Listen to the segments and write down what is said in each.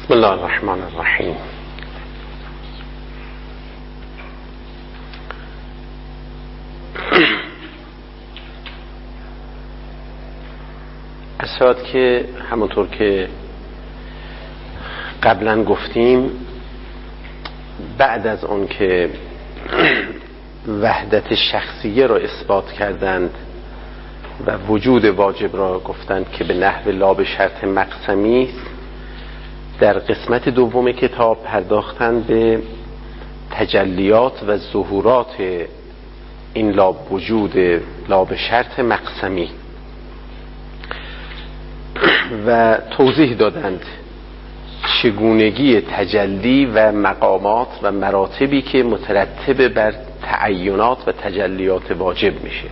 بسم الله الرحمن الرحیم. اسرات که همونطور که قبلا گفتیم بعد از اون که وحدت شخصیه را اثبات کردند و وجود واجب را گفتند که به نحو لا به شرط مقسمی است، در قسمت دوم کتاب پرداختند به تجلیات و ظهورات این لا وجود لا به شرط مقسمی و توضیح دادند چگونگی تجلی و مقامات و مراتبی که مترتب بر تعینات و تجلیات واجب میشه.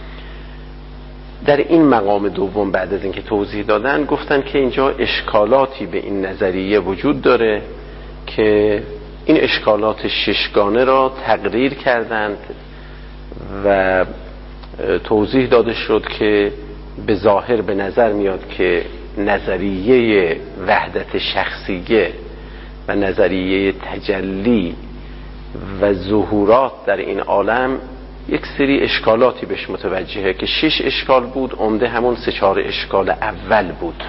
در این مقام دوم بعد از اینکه توضیح دادن گفتن که اینجا اشکالاتی به این نظریه وجود داره که این اشکالات ششگانه را تقریر کردند و توضیح داده شد که به ظاهر به نظر میاد که نظریه وحدت شخصیه و نظریه تجلی و ظهورات در این عالم یک سری اشکالاتی بهش متوجهه که 6 اشکال بود، عمده همون 3-4 اشکال اول بود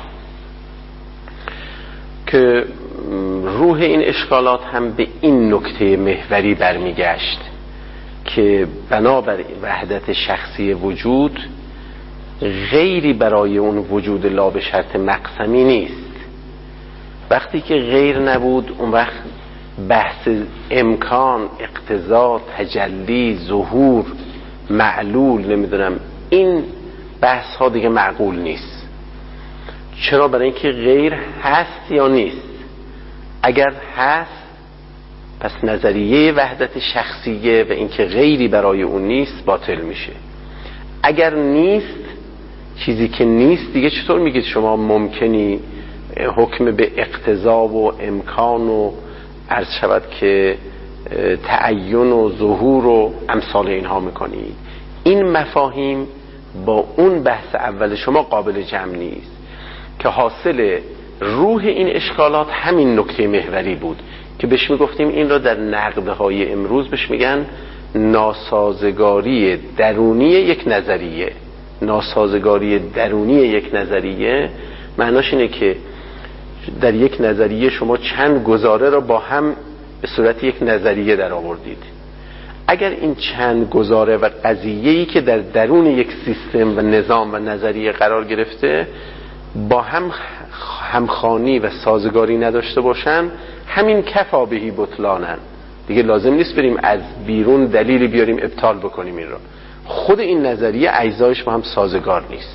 که روح این اشکالات هم به این نکته محوری برمیگشت که بنابر وحدت شخصی وجود غیری برای اون وجود لا به شرط مقسمی نیست. وقتی که غیر نبود اون وقت بحث امکان، اقتضا، تجلی، ظهور، معلول، نمیدونم این بحث ها دیگه معقول نیست. چرا؟ برای اینکه غیر هست یا نیست. اگر هست پس نظریه وحدت شخصیه و اینکه غیری برای اون نیست باطل میشه. اگر نیست، چیزی که نیست دیگه چطور میگید شما ممکنی حکم به اقتضا و امکان و عرض شود که تعین و ظهور و امثال اینها میکنید؟ این مفاهیم با اون بحث اول شما قابل جمع نیست که حاصل روح این اشکالات همین نکته محوری بود که بهش میگفتیم این را در نقدهای امروز بهش میگن ناسازگاری درونی یک نظریه. ناسازگاری درونی یک نظریه معناش اینه که در یک نظریه شما چند گزاره را با هم به صورت یک نظریه در آوردید. اگر این چند گزاره و قضیه‌ای که در درون یک سیستم و نظام و نظریه قرار گرفته با هم همخوانی و سازگاری نداشته باشن، همین کفا بهی بطلانن. دیگه لازم نیست بریم از بیرون دلیلی بیاریم ابطال بکنیم این را. خود این نظریه اجزایش با هم سازگار نیست.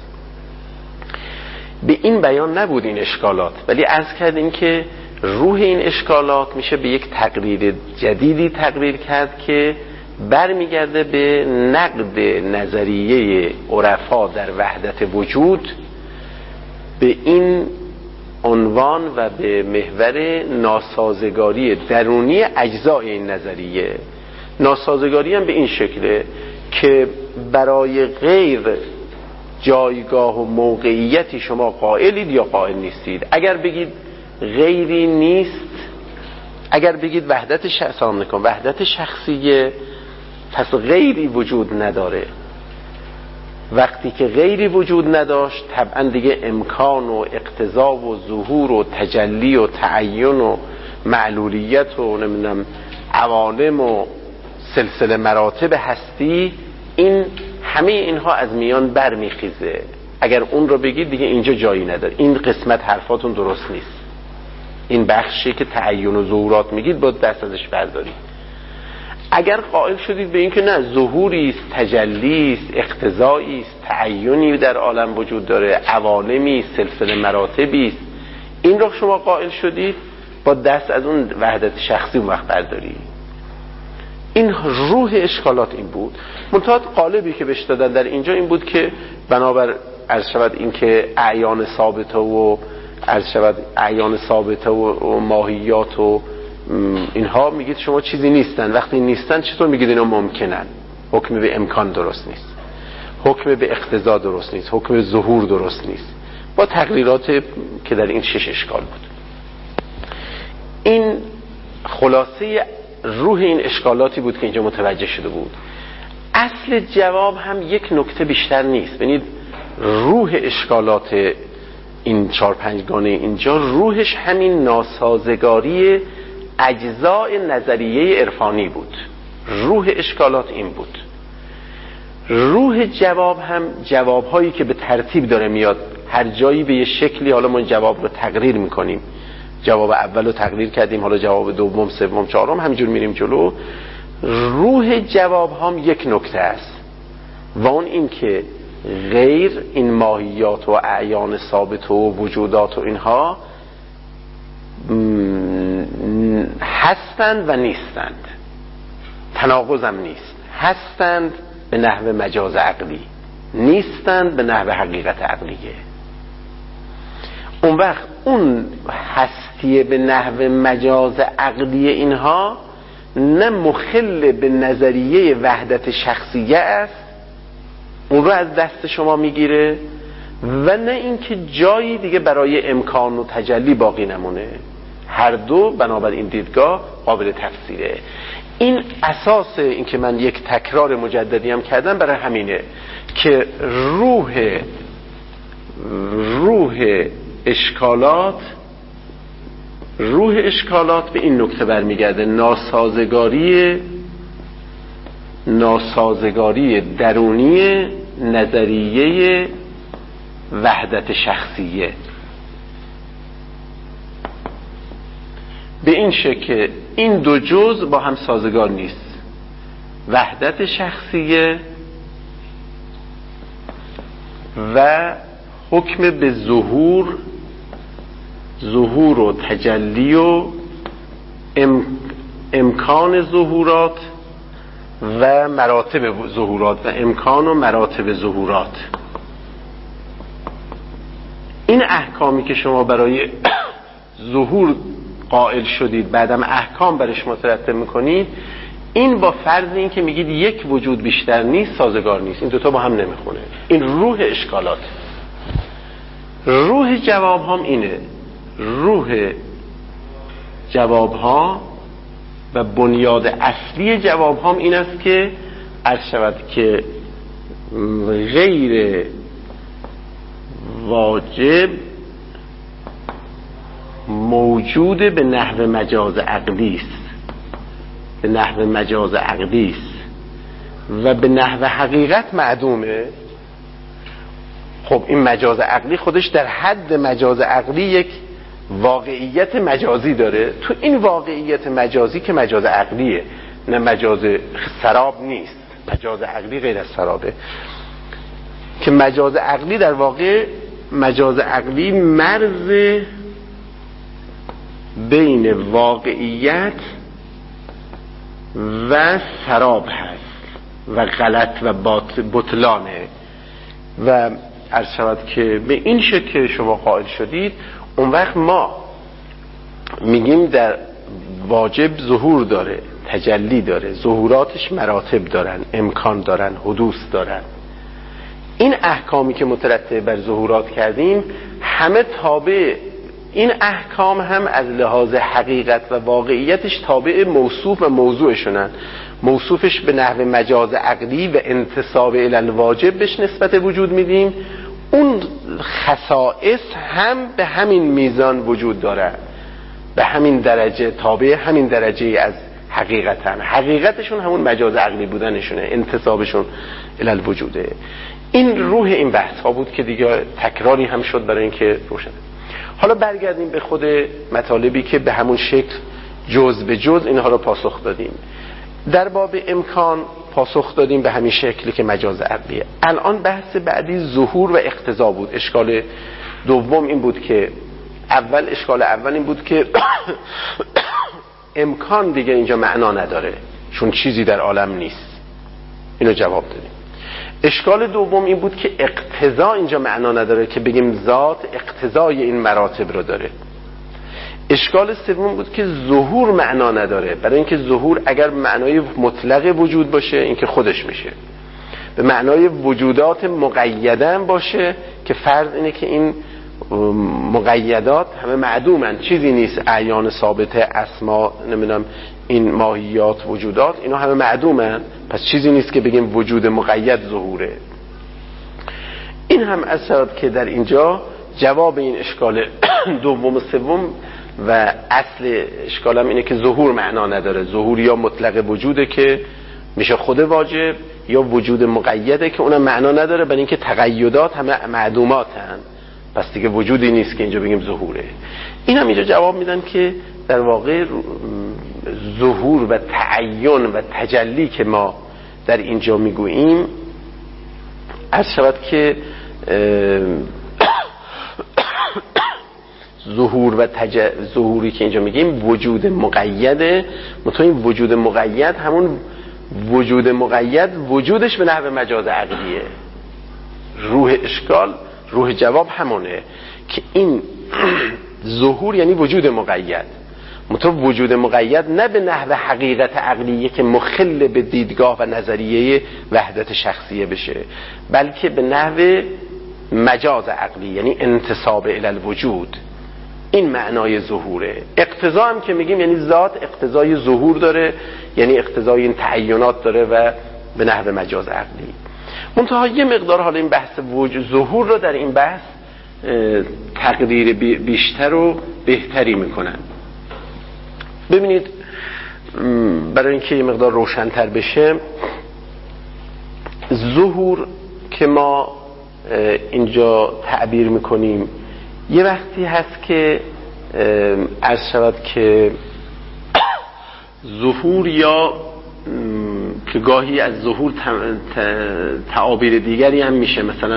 به این بیان نبود این اشکالات، ولی عرض کردیم که روح این اشکالات میشه به یک تقریر جدیدی تقریر کرد که برمیگرده به نقد نظریه عرفا در وحدت وجود به این عنوان و به محور ناسازگاری درونی اجزای این نظریه. ناسازگاری هم به این شکله که برای غیر جایگاه و موقعیتی شما قائلید یا قائل نیستید. اگر بگید غیری نیست، اگر بگید وحدت شخصیه، پس غیری وجود نداره. وقتی که غیری وجود نداشت طبعا دیگه امکان و اقتضا و ظهور و تجلی و تعین و معلولیت و نمیدونم عوالم و سلسله مراتب هستی، این همه اینها از میان برمیخیزه. اگر اون رو بگید دیگه اینجا جایی نداره. این قسمت حرفاتون درست نیست. این بخشی که تعین و ظهورات میگید باید دست ازش بردارید. اگر قائل شدید به این که نه، ظهوری است، تجلی است، اقتضایی است، تعینی در عالم وجود داره، عوالمی است، سلسله مراتبی است، این رو شما قائل شدید، با دست از اون وحدت شخصی اون وقت بردارید. این روح اشکالات این بود. منتها قالبی که بهش دادن در اینجا این بود که بنابر عرض شود این که اعیان ثابته و عرض شود اعیان ثابته و ماهیات و اینها میگید شما چیزی نیستن. وقتی نیستن چطور میگید اینا ممکنن؟ حکم به امکان درست نیست، حکم به اقتضا درست نیست، حکم به ظهور درست نیست، با تقریرات که در این 6 اشکال بود. این خلاصه روح این اشکالاتی بود که اینجا متوجه شده بود. اصل جواب هم یک نکته بیشتر نیست. ببینید روح اشکالات این 4-5 گانه اینجا روحش همین ناسازگاری اجزای نظریه عرفانی بود. روح اشکالات این بود. روح جواب هم جوابهایی که به ترتیب داره میاد، هر جایی به یه شکلی، حالا ما جواب رو تقریر میکنیم، جواب اول رو تقریر کردیم، حالا جواب دوم، سوم، چهارم، همینجور میریم جلو. روح جواب هم یک نکته است و اون این که غیر این ماهیات و اعیان ثابت و وجودات و اینها هستند و نیستند، تناقض هم نیست. هستند به نحو مجاز عقلی، نیستند به نحو حقیقت عقلیه. اون وقت اون هستیه به نحو مجاز عقلی اینها نه مخل به نظریه وحدت شخصیه است، اون رو از دست شما میگیره، و نه اینکه جایی دیگه برای امکان و تجلی باقی نمونه. هر دو بنابراین دیدگاه قابل تفسیره. این اساس این که من یک تکرار مجددی هم کردم برای همینه که روح اشکالات به این نکته برمیگرده: ناسازگاری درونی نظریه وحدت شخصیه. به این شکل این دو جزء با هم سازگار نیست. وحدت شخصیه و حکم به ظهور و تجلی و امکان ظهورات و مراتب ظهورات و امکان و مراتب ظهورات. این احکامی که شما برای ظهور قائل شدید، بعدم احکام برش مترتب میکنید، این با فرض این که میگید یک وجود بیشتر نیست سازگار نیست. این دوتا با هم نمیخونه. این روح اشکالات. روح جواب هم اینه. روح جواب ها و بنیاد اصلی جواب هم این است که عرض شود که غیر واجب موجود به نحو مجاز عقلی است، به نحو مجاز عقلی است و به نحو حقیقت معدومه. خب این مجاز عقلی خودش در حد مجاز عقلی یک واقعیت مجازی داره. تو این واقعیت مجازی که مجاز عقلیه، نه مجاز سراب نیست. مجاز عقلی غیر از سرابه، که مجاز عقلی در واقع مجاز عقلی مرز بین واقعیت و سراب هست و غلط و بطلانه. و عرض شود که به این شکل شما قائل شدید، اون وقت ما میگیم در واجب ظهور داره، تجلی داره، ظهوراتش مراتب دارن، امکان دارن، حدوث دارن. این احکامی که مترتب بر ظهورات کردیم همه تابع این احکام هم از لحاظ حقیقت و واقعیتش تابع موصوف و موضوعشونن. موصوفش به نحو مجاز عقلی و انتساب الی الواجب بهش نسبت وجود میدیم. اون خصائص هم به همین میزان وجود داره، به همین درجه تابع همین درجه از حقیقتن. حقیقتشون همون مجاز عقلی بودنشونه، انتسابشون الی الوجوده. این روح این بحث ها بود که دیگه تکراری هم شد برای اینکه روشن. حالا برگردیم به خود مطالبی که به همون شکل جز به جز اینها رو پاسخ دادیم. در باب امکان پاسخ دادیم به همین شکلی که مجاز عقلیه. الان بحث بعدی ظهور و اقتضا بود. اشکال دوم این بود که اشکال اول این بود که امکان دیگه اینجا معنا نداره چون چیزی در عالم نیست. اینو جواب دادیم. اشکال دوم این بود که اقتضا اینجا معنا نداره که بگیم ذات اقتضای این مراتب رو داره. اشکال سوم بود که ظهور معنا نداره، برای اینکه ظهور اگر معنای مطلق وجود باشه این که خودش میشه، به معنای وجودات مقیدن باشه که فرض اینه که این مقیدات همه معدومن، چیزی نیست، اعیان ثابته، اسما، نمیدونم این ماهیات، وجودات، اینا همه معدومن، پس چیزی نیست که بگیم وجود مقید ظهوره. این هم اثرات که در اینجا جواب این اشکال دوم و سوم و اصل اشکالم اینه که ظهور معنا نداره. ظهور یا مطلق وجوده که میشه خود واجب، یا وجود مقیده که اونم معنا نداره، برای اینکه تقیدات همه معدوماتن، پس دیگه وجودی نیست که اینجا بگیم ظهوره. این هم اینجا جواب میدن که در واقع ظهور و تعین و تجلی که ما در اینجا میگوییم از شود که ظهوری که اینجا میگیم وجود مقیده، مطمئن وجود مقید همون وجود مقید وجودش به نحو مجاز عقلیه. روح اشکال، روح جواب همونه که این ظهور یعنی وجود مقید، مطلب وجود مقید نه به نحو حقیقت عقلیه که مخل به دیدگاه و نظریه وحدت شخصیه بشه، بلکه به نحو مجاز عقلی یعنی انتساب الی الوجود. این معنای ظهوره. اقتضا هم که میگیم یعنی ذات اقتضای ظهور داره، یعنی اقتضای این تعینات داره و به نحو مجاز عقلی. منتها یه مقدار حالا این بحث وجود ظهور رو در این بحث تقدیر بیشتر و بهتری میکنن. ببینید برای اینکه یه مقدار روشن‌تر بشه، ظهور که ما اینجا تعبیر میکنیم یه وقتی هست که عرض شود که ظهور یا که گاهی از ظهور تعابیر دیگری هم میشه، مثلا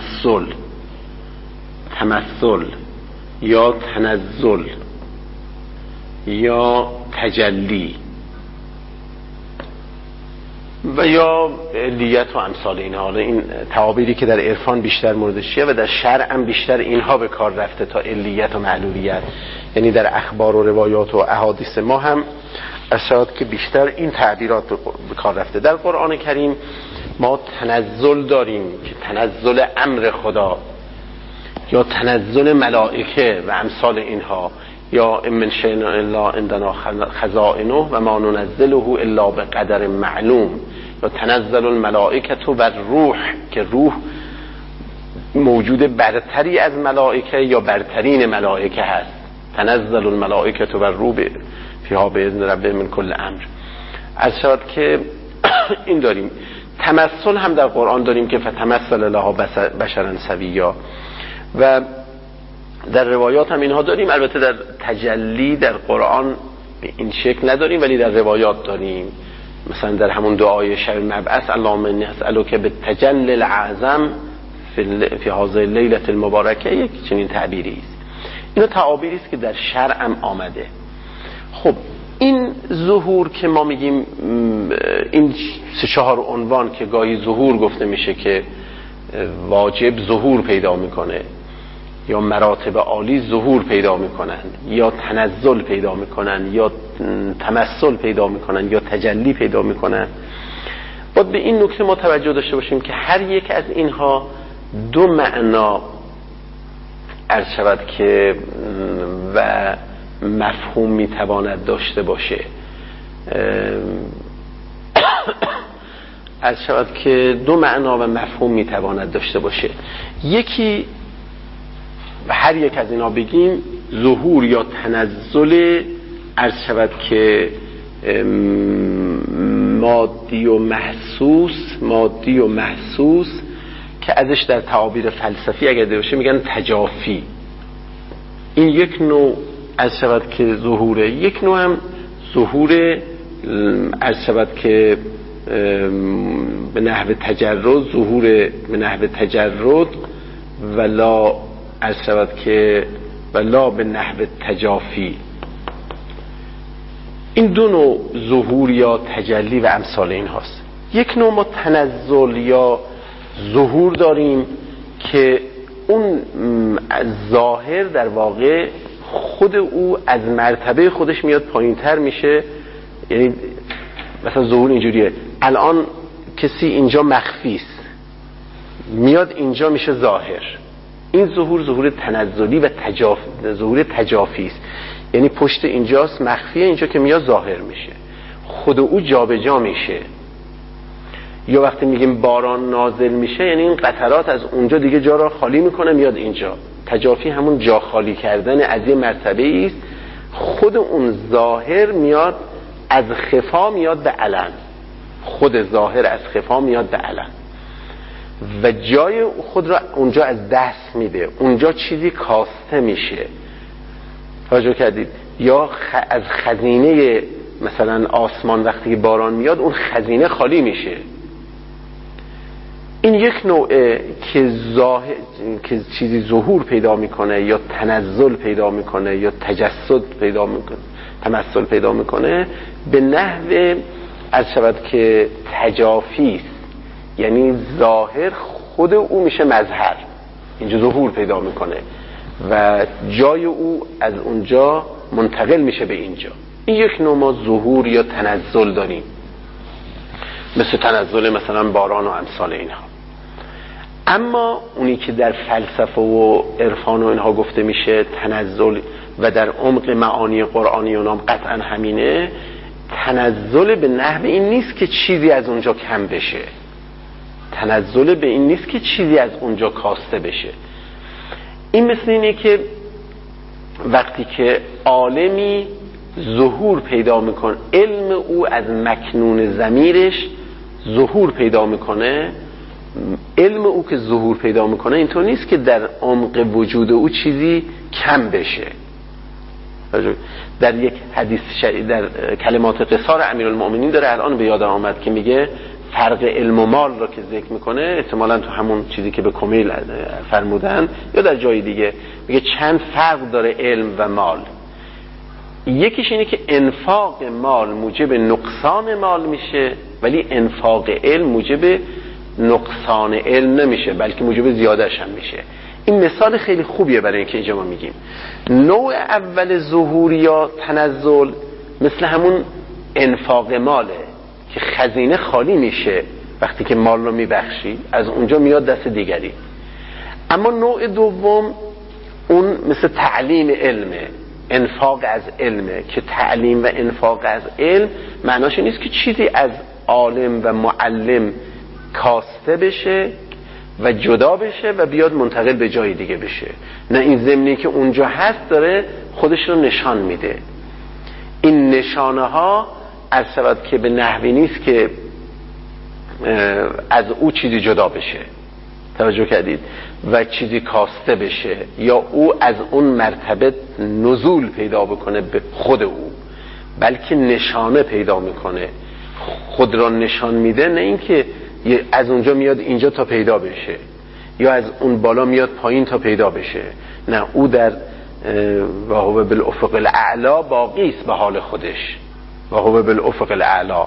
تمثل یا تنزل یا تجلی و یا علیت و امثال اینها. حالا این تعابیری که در عرفان بیشتر موردشیه و در شرع هم بیشتر اینها به کار رفته تا علیت و معلولیت، یعنی در اخبار و روایات و احادیث ما هم اشارات که بیشتر این تعبیرات به کار رفته. در قرآن کریم ما تنزل داریم که تنزل امر خدا یا تنزل ملائکه و امثال اینها، یا من شیء الا عندنا خزائنه و ما ننزله الا بقدر معلوم، یا تنزل الملائکه و الروح که روح موجود برتری از ملائکه یا برترین ملائکه هست. تنزل الملائکه و الروح فیها باذن ربهم من کل امر. از شد که این داریم. تمثل هم در قرآن داریم که فتمثل لها بشرا سویا، و در روایات هم اینها داریم. البته در تجلی در قرآن به این شکل نداریم ولی در روایات داریم. مثلا در همون دعای شب مبعث اللهم انی اسألک بالتجلی الاعظم فی هذه اللیلة المبارکه، یک چنین تعبیری است. اینا تعابیری است که در شرع هم آمده. خب این ظهور که ما میگیم، این 3-4 عنوان که گاهی ظهور گفته میشه که واجب ظهور پیدا میکنه، یا مراتب عالی ظهور پیدا میکنن، یا تنزل پیدا میکنن، یا تمثل پیدا میکنن، یا تجلی پیدا میکنن. باید به این نکته ما توجه داشته باشیم که هر یک از اینها دو معنا عرض شود که و مفهوم میتواند داشته باشه. عرض شود که دو معنا و مفهوم میتواند داشته باشه. یکی و هر یک از اینا بگیم ظهور یا تنزل عرض شود که مادی و محسوس که ازش در تعابیر فلسفی اگر باشه میگن تجافی. این یک نوع عرض شود که ظهوره. یک نوع هم ظهور عرض شود که به نحو تجرد، ظهور به نحو تجرد ولا عرض شود که ولا به نحو تجافی. این دو نوع ظهور یا تجلی و امثال این هاست. یک نوع ما تنزل یا ظهور داریم که اون ظاهر در واقع خود او از مرتبه خودش میاد پایین تر میشه. یعنی مثلا ظهور اینجوریه، الان کسی اینجا مخفی است، میاد اینجا میشه ظاهر. این ظهور تنزلی و ظهور تجافی است. یعنی پشت اینجاست مخفیه، اینجا که میاد ظاهر میشه، خود او جابجا میشه. یا وقتی میگیم باران نازل میشه، یعنی این قطرات از اونجا دیگه جا را خالی میکنه میاد اینجا. تجافی همون جا خالی کردن از یه مرتبه است. خود اون ظاهر میاد از خفا میاد به علن، خود ظاهر از خفا میاد به علن و جای خود را اونجا از دست میده، اونجا چیزی کاسته میشه. توجه کردید؟ یا از خزینه مثلا آسمان وقتی باران میاد اون خزینه خالی میشه. این یک نوعه که چیزی ظهور پیدا میکنه یا تنزل پیدا میکنه یا تجسد پیدا میکنه، تمثل پیدا میکنه به نحو از شود که تجافی است. یعنی ظاهر خود او میشه مظهر، اینجا ظهور پیدا میکنه و جای او از اونجا منتقل میشه به اینجا. این یک نوع ما ظهور یا تنزل داریم، مثل تنزل مثلا باران و امثال اینها. اما اونی که در فلسفه و عرفان و اینها گفته میشه تنزل و در عمق معانی قرآنی اونام قطعا همینه، تنزل به نحو این نیست که چیزی از اونجا کم بشه، تنزل به این نیست که چیزی از اونجا کاسته بشه. این مثل اینه که وقتی که عالمی ظهور پیدا میکنه، علم او از مکنون ضمیرش ظهور پیدا میکنه، علم او که ظهور پیدا میکنه اینطور نیست که در عمق وجود او چیزی کم بشه. در یک حدیث در کلمات قصار امیرالمؤمنین داره الان به یادم آمد که میگه فرق علم و مال را که ذکر میکنه، احتمالاً تو همون چیزی که به کمیل فرمودن یا در جای دیگه، میگه چند فرق داره علم و مال. یکیش اینه که انفاق مال موجب نقصان مال میشه، ولی انفاق علم موجب نقصان علم نمیشه، بلکه موجب زیادش هم میشه. این مثال خیلی خوبیه برای اینکه اینجا ما میگیم نوع اول ظهور یا تنزل مثل همون انفاق ماله که خزینه خالی میشه وقتی که مال رو میبخشی، از اونجا میاد دست دیگری. اما نوع دوم اون مثل تعلیم علمه، انفاق از علمه که تعلیم و انفاق از علم معناش نیست که چیزی از عالم و معلم کاسته بشه و جدا بشه و بیاد منتقل به جای دیگه بشه، نه، این ضمنی که اونجا هست داره خودش رو نشان میده. این نشانه ها از سبب که به نحوی نیست که از او چیزی جدا بشه، توجه کردید، و چیزی کاسته بشه یا او از اون مرتبه نزول پیدا بکنه به خود او، بلکه نشانه پیدا میکنه، خود را نشان میده، نه اینکه از اونجا میاد اینجا تا پیدا بشه یا از اون بالا میاد پایین تا پیدا بشه، نه، او در و هو بالافق الاعلا باقی است به حال خودش، و هو بالافق الاعلا،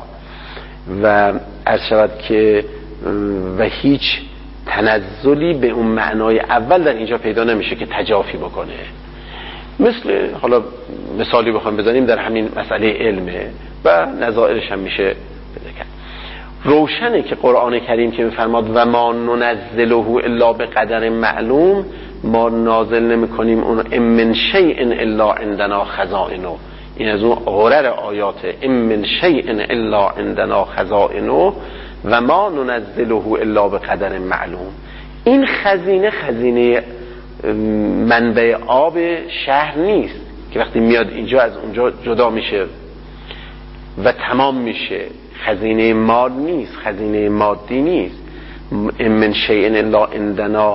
و از شود که و هیچ تنزلی به اون معنای اول در اینجا پیدا نمیشه که تجافی بکنه. مثل حالا مثالی بخوام بزنیم در همین مسئله علمه و نظائرش هم میشه پیدا کرد. روشنه که قرآن کریم که میفرماد و ما ننزله الا به قدر معلوم، ما نازل نمی کنیم اون ام من شیء الا عندنا خزائنه، این از اون غرر آیاته، ام من شیء الا عندنا خزائنه و ما ننزله الا به قدر معلوم. این خزینه منبع آب شهر نیست که وقتی میاد اینجا از اونجا جدا میشه و تمام میشه، خزینه مال نیست، خزینه مادی نیست. من شیء الا عندنا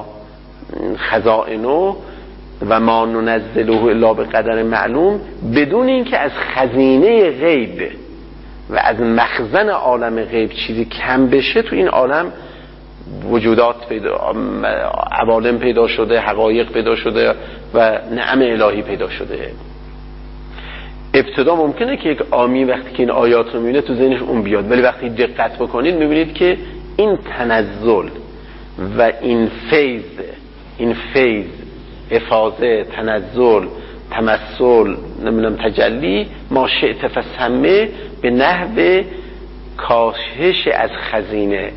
خزائنه و ما ننزله الا به قدر معلوم، بدون اینکه از خزینه غیب و از مخزن عالم غیب چیزی کم بشه. تو این عالم وجودات عوالم پیدا شده، حقایق پیدا شده و نعم الهی پیدا شده. ابتدا ممکنه که یک عامی وقتی که این آیات رو میبینه تو ذهنش اون بیاد، ولی وقتی دقت بکنید میبینید که این تنزل و این فیض افاضه، تنزل، تمثل، نمیدونم تجلی، ما شئت فسمه، به نحو کاهش از خزینه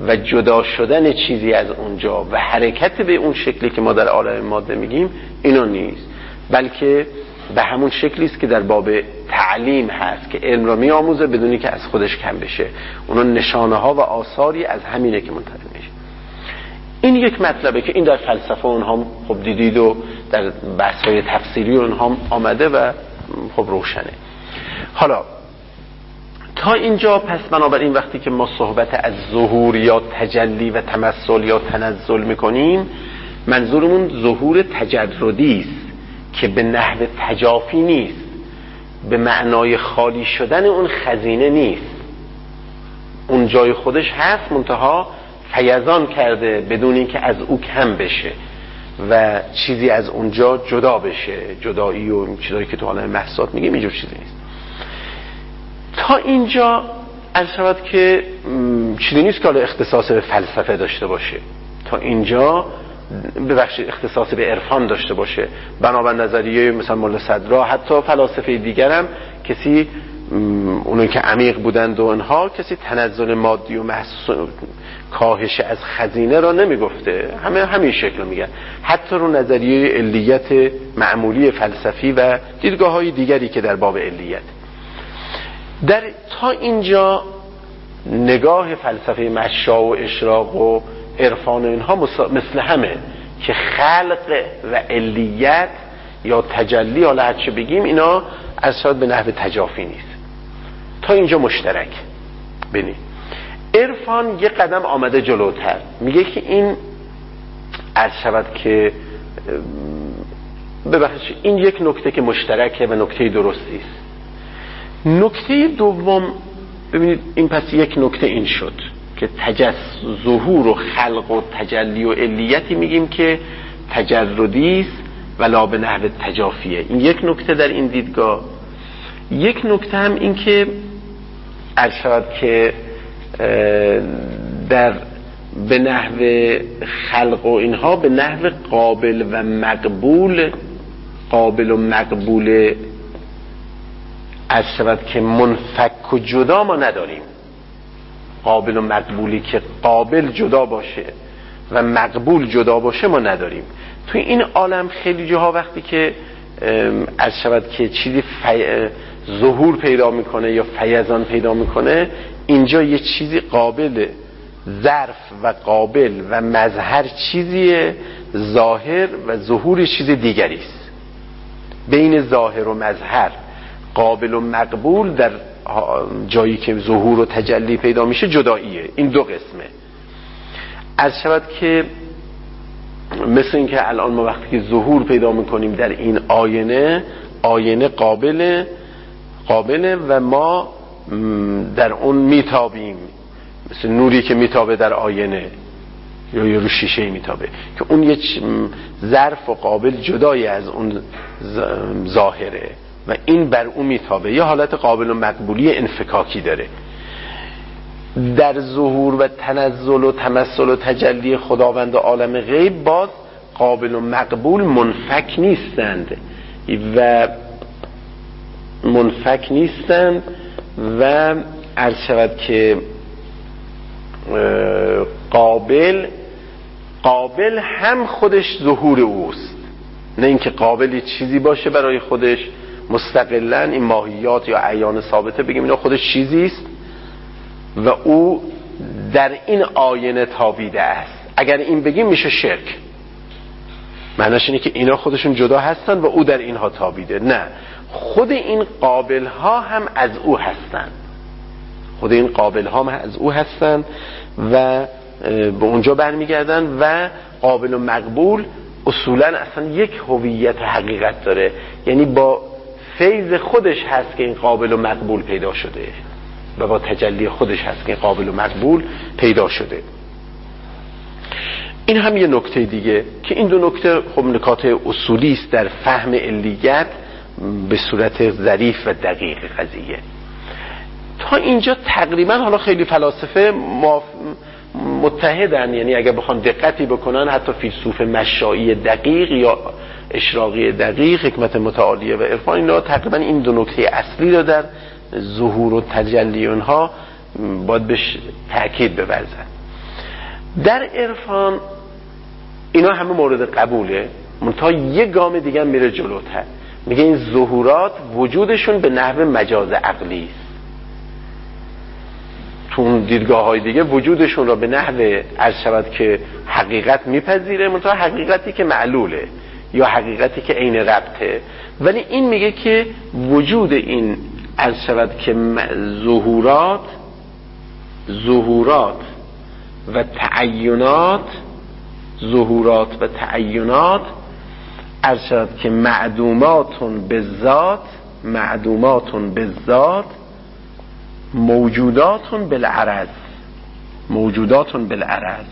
و جدا شدن چیزی از اونجا و حرکت به اون شکلی که ما در عالم ماده میگیم اینا نیست، بلکه به همون شکلی است که در باب تعلیم هست که علم را میآموزه بدونی که از خودش کم بشه. اونا نشانه ها و آثاری از همینه که منتقل میشه. این یک مطلبه که این در فلسفه اونها خب دیدید و در بحث‌های تفسیری اونها آمده و خب روشنه. حالا تا اینجا پس بنابراین وقتی که ما صحبت از ظهور یا تجلی و تمثل یا تنزل میکنیم، منظورمون ظهور تجردی است که به نحو تجافی نیست، به معنای خالی شدن اون خزینه نیست. اون جای خودش هست، منتها فیضان کرده بدون اینکه از او کم بشه و چیزی از اونجا جدا بشه. جدایی و چیزایی که تو عالم محسوسات میگیم اینجور چیزی نیست. تا اینجا عرض شود که چیزی نیست که حالا اختصاص به فلسفه داشته باشه، تا اینجا ببخشید اختصاص به عرفان داشته باشه. بنابر نظریه مثلا مولا صدرا، حتی فلاسفه دیگر هم کسی اونایی که عمیق بودند و اینها کسی تنزل مادی و کاهش از خزینه را نمیگفته، همه همین شکل میگن. حتی رو نظریه علیت معمولی فلسفی و دیدگاه های دیگری که در باب علیت. در تا اینجا نگاه فلسفه مشا و اشراق و عرفان اینها مثل همه که خلق و علیت یا تجلی، حالا هرچه بگیم، اینا اصلا به نحو تجافی نیست. تا اینجا مشترک. ببینید عرفان یه قدم آمده جلوتر، میگه که این عرض شود که ببخشید این یک نکته که مشترکه و نکته درستی است. نکته دوم ببینید این پس یک نکته این شد که ظهور و خلق و تجلی و علیتی میگیم که تجردی است ولا به نحو تجافیه. این یک نکته در این دیدگاه. یک نکته هم این که عرض شود که در به نحو خلق و اینها به نحو قابل و مقبول عرض شود که منفک و جدا ما نداریم. قابل و مقبولی که قابل جدا باشه و مقبول جدا باشه ما نداریم. توی این عالم خیلی جاها وقتی که عرض شود که چیزی ظهور پیدا میکنه یا فیضان پیدا میکنه، اینجا یه چیزی قابل ظرف و قابل و مظهر چیزی ظاهر و ظهور چیز دیگری است. بین ظاهر و مظهر قابل و مقبول در جایی که ظهور و تجلی پیدا میشه جداییه. این دو قسمه. از شود که مثل این که الان ما وقتی که ظهور پیدا میکنیم در این آینه قابله و ما در اون میتابیم، مثل نوری که میتابه در آینه یا رو شیشه میتابه که اون یه ظرف و قابل جدای از اون ظاهره و این بر اون میتابه. یه حالت قابل و مقبولی انفکاکی داره. در ظهور و تنزل و تمثل و تجلی خداوند عالم غیب باز قابل و مقبول منفک نیستند و عرض شود که قابل هم خودش ظهور اوست، نه اینکه قابل چیزی باشه برای خودش مستقلاً. این ماهیات یا اعیان ثابته بگیم اینا خودش چیزی است و او در این آینه تابیده است. اگر این بگیم میشه شرک. معناش اینه که اینا خودشون جدا هستن و او در اینها تابیده. نه، خود این قابل ها هم از او هستن و به اونجا برمیگردن و قابل و مقبول اصولا اصلا یک هویت حقیقت داره، یعنی با فیض خودش هست که این قابل و مقبول پیدا شده و با تجلی خودش هست که این قابل و مقبول پیدا شده. این هم یه نکته دیگه که این دو نکته خب نکات اصولی است در فهم علیت به صورت ظریف و دقیق قضیه. تا اینجا تقریبا حالا خیلی فلاسفه متحدن، یعنی اگر بخوان دقتی بکنن حتی فیلسوف مشایی دقیق یا اشراقی دقیق، حکمت متعالیه و عرفان، اینا تقریبا این دو نکته اصلی رو در ظهور و تجلی اونها باید بهش تأکید بورزن. در عرفان اینا همه مورد قبوله، منتها یه گام دیگه میره جلوتر، میگه این ظهورات وجودشون به نحو مجاز عقلی است. تو اون دیدگاه های دیگه وجودشون را به نحو عرض شود که حقیقت میپذیره، منتها حقیقتی که معلوله یا حقیقتی که عین ربطه. ولی این میگه که وجود این عرض شود که ظهورات و تعینات عرض شود که معدوماتون بالذات موجوداتون بالعرض.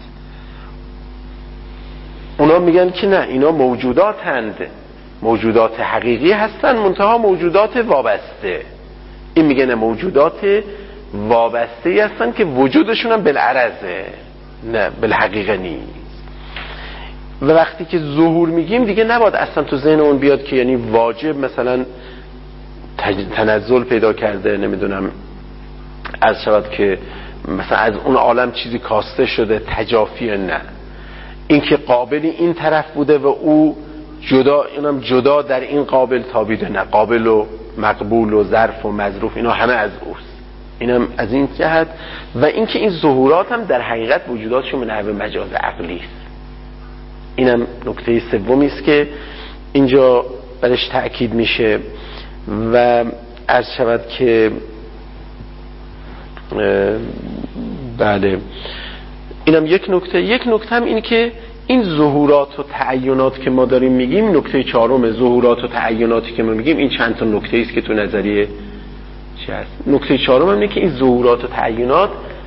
اونا میگن که نه، اینا موجودات حقیقی هستن، منتها موجودات وابسته. این میگه نه، موجودات وابسته هستن که وجودشون هم بالعرضه، نه بالحقیقه نیست. و وقتی که ظهور میگیم دیگه نباید اصلا تو ذهن اون بیاد که یعنی واجب مثلا تنزل پیدا کرده، نمیدونم از شود که مثلا از اون عالم چیزی کاسته شده، تجافی. نه، این که قابلی این طرف بوده و او جدا، اینم جدا در این قابل تابیده، نه، قابل و مقبول و ظرف و مظروف اینا همه از اوست. اینم از این جهت. و اینکه این ظهورات هم در حقیقت وجوداتشون به نحو مجاز عقلی است. اینم نکته سومی است که اینجا برش تأکید میشه. و عرض شود که بله، اینم یک نکته هم این که این ظهورات و تعینات که ما داریم میگیم، نکته چهارم ظهورات و تعیناتی که ما میگیم، این چند تا نکته است که تو نظریه چی هست. نکته چهارم هم اینه که این ظهورات و تعینات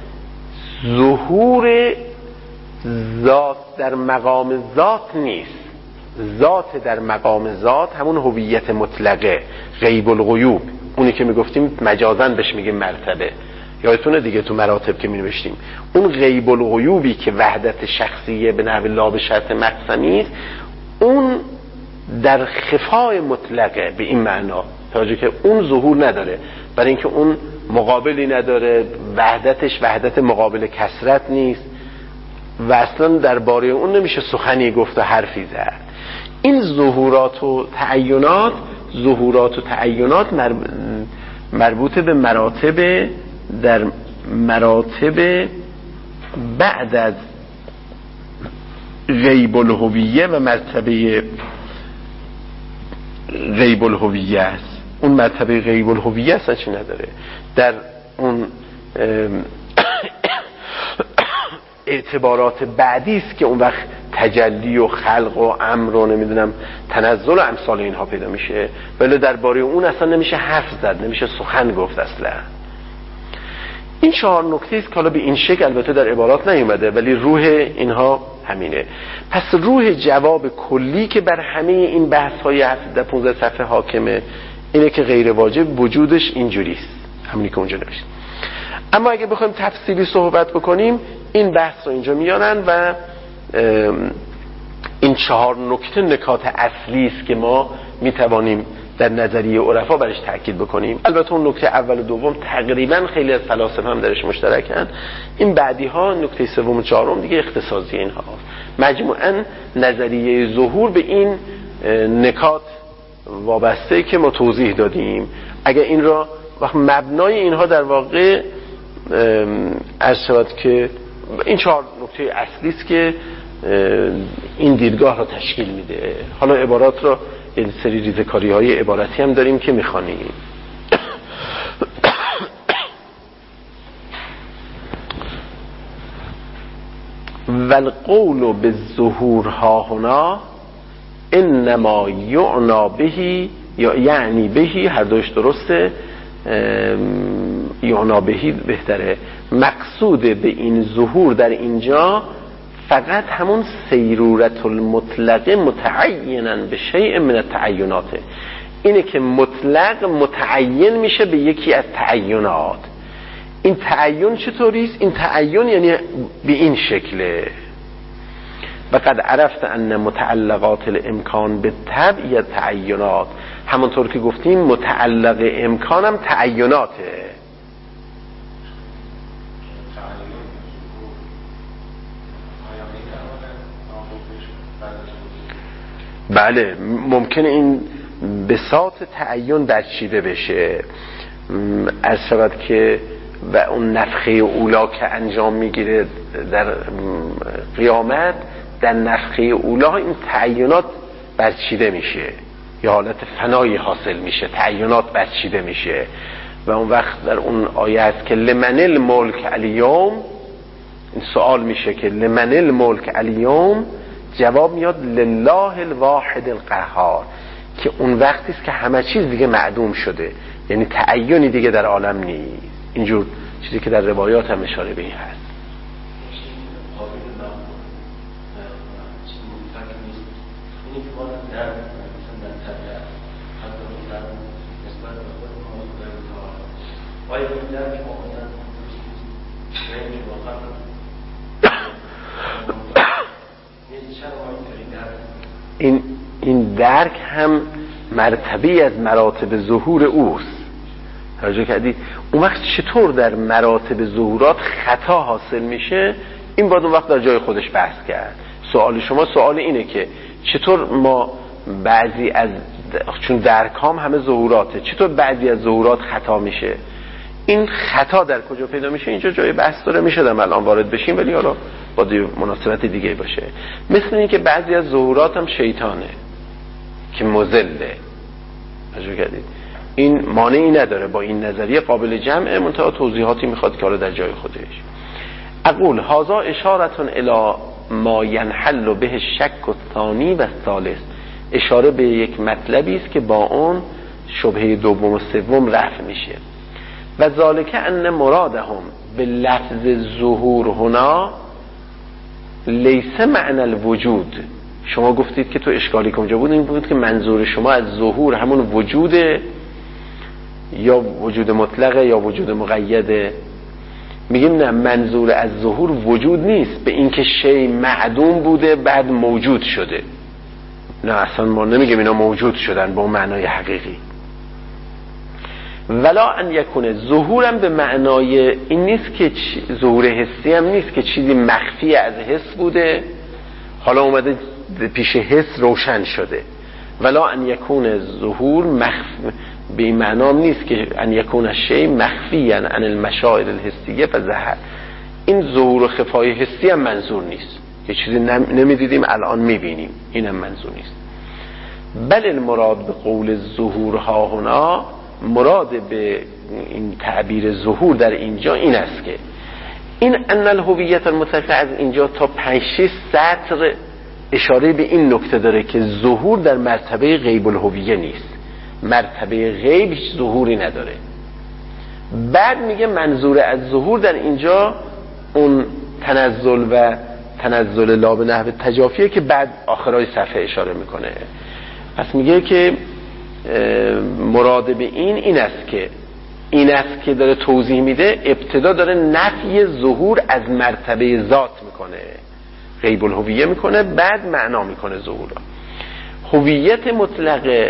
ظهور ذات در مقام ذات نیست. ذات در مقام ذات همون هویت مطلقه، غیب الغیوب، اونی که میگفتیم مجازاً بهش میگیم مرتبه. یادتونه دیگه تو مراتب که می‌نوشتیم اون غیب الغیوبی که وحدت شخصیه به نحو لا به شرط مقسمی است، اون در خفای مطلقه. به این معنا توجه که اون ظهور نداره، برای اینکه اون مقابلی نداره، وحدتش وحدت مقابل کثرت نیست و اصلا درباره اون نمیشه سخنی گفت و حرفی زد. این ظهورات و تعینات مربوط به مراتب، در مراتب بعد از غیب الهویه و مرتبه غیب الهویه است. اون مرتبه غیب الهویه اصلا چی نداره، در اون اعتبارات بعدی است که اون وقت تجلی و خلق و امر و نمیدونم تنزل و امثال اینها پیدا میشه. ولی درباره اون اصلا نمیشه حرف زد، نمیشه سخن گفت اصلا. این چهار نکته است که حالا به این شکل البته در عبارات نیومده، ولی روح اینها همینه. پس روح جواب کلی که بر همه این بحث های 15 صفحه حاکمه اینه که غیر واجب وجودش اینجوریست، همونی که اونجا نوشته. اما اگه بخوایم تفصیلی صحبت بکنیم، این بحث رو اینجا میارن و این چهار نکته نکات اصلی است که ما میتوانیم در نظریه عرفا برش تأکید بکنیم. البته اون نکته اول و دوم تقریبا خیلی از فلاسفه هم درش مشترکن. این بعدی ها نکته سوم و چهارم دیگه اختصاصی اینها. مجموعاً نظریه ظهور به این نکات وابسته که ما توضیح دادیم. اگر این را وقت مبنای اینها در واقع عرض شود که این چهار نکته اصلی است که این دیدگاه را تشکیل میده. حالا عبارات را این سری ریزکاری های عبارتی هم داریم که میخوانیم. والقول بالظهور ها هنا انما یعنا بهی یا یعنی بهی، هر دوش درسته، یعنا بهی بهتره. مقصود به این ظهور در اینجا فقط همون سیرورت المطلقه متعینا به شیء من التعینات، اینه که مطلق متعین میشه به یکی از تعینات. این تعین چطوریست؟ این تعین یعنی به این شکله. و قد عرفت ان متعلقات الامکان به طبع تعینات، همونطور که گفتیم متعلق امکانم تعیناته. بله ممکنه این بساط تعین برچیده بشه، از شود که و اون نفخه اولا که انجام میگیره در قیامت، در نفخه اولا این تعینات برچیده میشه، یا حالت فنایی حاصل میشه، تعینات برچیده میشه و اون وقت در اون آیه است که لمن الملک الیوم، این سوال میشه که لمن الملک الیوم، جواب میاد لله الواحد القهار، که اون وقتی است که همه چیز دیگه معدوم شده، یعنی تعینی دیگه در عالم نیست. اینجور چیزی که در روایات هم اشاره به این هست. این درک هم مرتبی از مراتب ظهور اوست. توجه کردید؟ اون وقت چطور در مراتب ظهورات خطا حاصل میشه، این باید اون وقت در جای خودش بحث کرد. سوال شما سوال اینه که چطور ما بعضی از، چون درکام همه ظهوراته، چطور بعضی از ظهورات خطا میشه؟ این خطا در کجا پیدا میشه؟ اینجا جای بحث داره، میشه در الان وارد بشیم، ولی حالا با مناسبت دیگه باشه. مثل این که بعضی از ظهورات هم شیطانه که مضله. توجه کردید؟ این مانعی نداره، با این نظریه قابل جمعه، منتها توضیحاتی میخواد که حالا در جای خودش. اقول هذا اشارتون الی ما ینحل به الشک الثانی و الثالث، اشاره به یک مطلبی است که با اون شبهه دوم و سوم رفع میشه. و ذالک ان مرادهم به لفظ ظهور هنا لیس معنی الوجود. شما گفتید که تو اشکالی که اونجا بود این بود که منظور شما از ظهور همون وجوده، یا وجود مطلقه یا وجود مقیده. میگیم نه، منظور از ظهور وجود نیست، به اینکه شی معدوم بوده بعد موجود شده. نه اصلا ما نمیگیم اینا موجود شدن به اون معنای حقیقی. ولا ان یکونه، ظهورم به معنای این نیست که ظهور حسی هم نیست که چیزی مخفی از حس بوده حالا اومده پیش حس روشن شده. ولا ان یکونه ظهور به این معنا نیست که ان یکون شی مخفیا عن المشاعر الحسیه فظهر. این ظهور و خفای حسی هم منظور نیست، یه چیزی نمیدیدیم الان میبینیم، این هم منظور نیست. بل المراد به قول ظهور ها هنا، مراد به این تعبیر ظهور در اینجا این است که این ان الهویت المطلقه از اینجا تا 5-6 سطر اشاره به این نکته داره که ظهور در مرتبه غیب الهویه نیست، مرتبه غیب هیچ ظهوری نداره. بعد میگه منظور از ظهور در اینجا اون تنزل و تنزل لا به نحو تجافیه که بعد آخرای صفحه اشاره میکنه. پس میگه که مراد به این است که داره توضیح میده، ابتدا داره نفی ظهور از مرتبه ذات میکنه، غیب الهویه میکنه، بعد معنا میکنه ظهور را. هویت مطلقه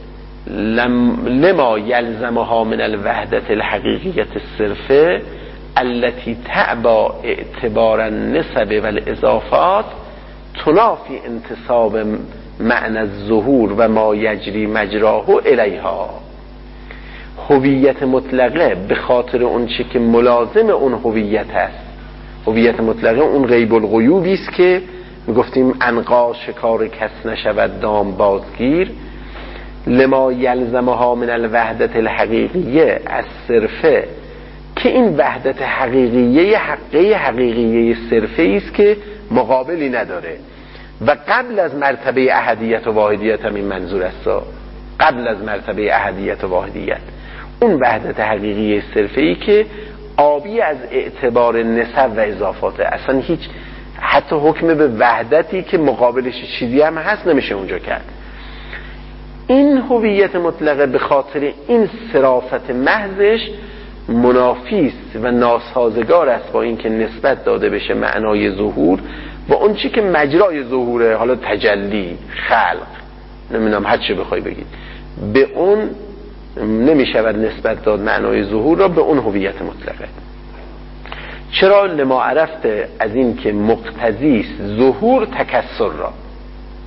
لما یلزمها من الوحدت الحقیقیت الصرفه التي تعبا اعتبار النسب والاضافات تنافی انتصاب معنی الظهور و ما یجری مجراه الیها. هویت مطلقه به خاطر اون چه که ملازم اون هویت است، هویت مطلقه اون غیب الغیوبی است که میگفتیم عنقا شکار کس نشود دام بازگیر، لما یلزمها من الوحدت الحقیقیه از صرفه، که این وحدت حقیقیه حقیقیه صرفه است که مقابلی نداره و قبل از مرتبه احدیت و واحدیت هم این منظور است. قبل از مرتبه احدیت و واحدیت اون وحدت حقیقی صرفه‌ای که آبی از اعتبار نسب و اضافات، اصلا هیچ حتی حکم به وحدتی که مقابلش چیزی هم هست نمیشه اونجا کرد. این هویت مطلقه به خاطر این صرافت محضش منافی است و ناسازگار است با اینکه نسبت داده بشه معنای ظهور با اون چی که مجرای ظهوره، حالا تجلی، خلق، نمیدونم هر چی بخوای بگید، به اون نمیشود نسبت داد معنای ظهور را به اون هویت مطلقه. چرا؟ لما عرفته از این که مقتضی است ظهور تکسر را،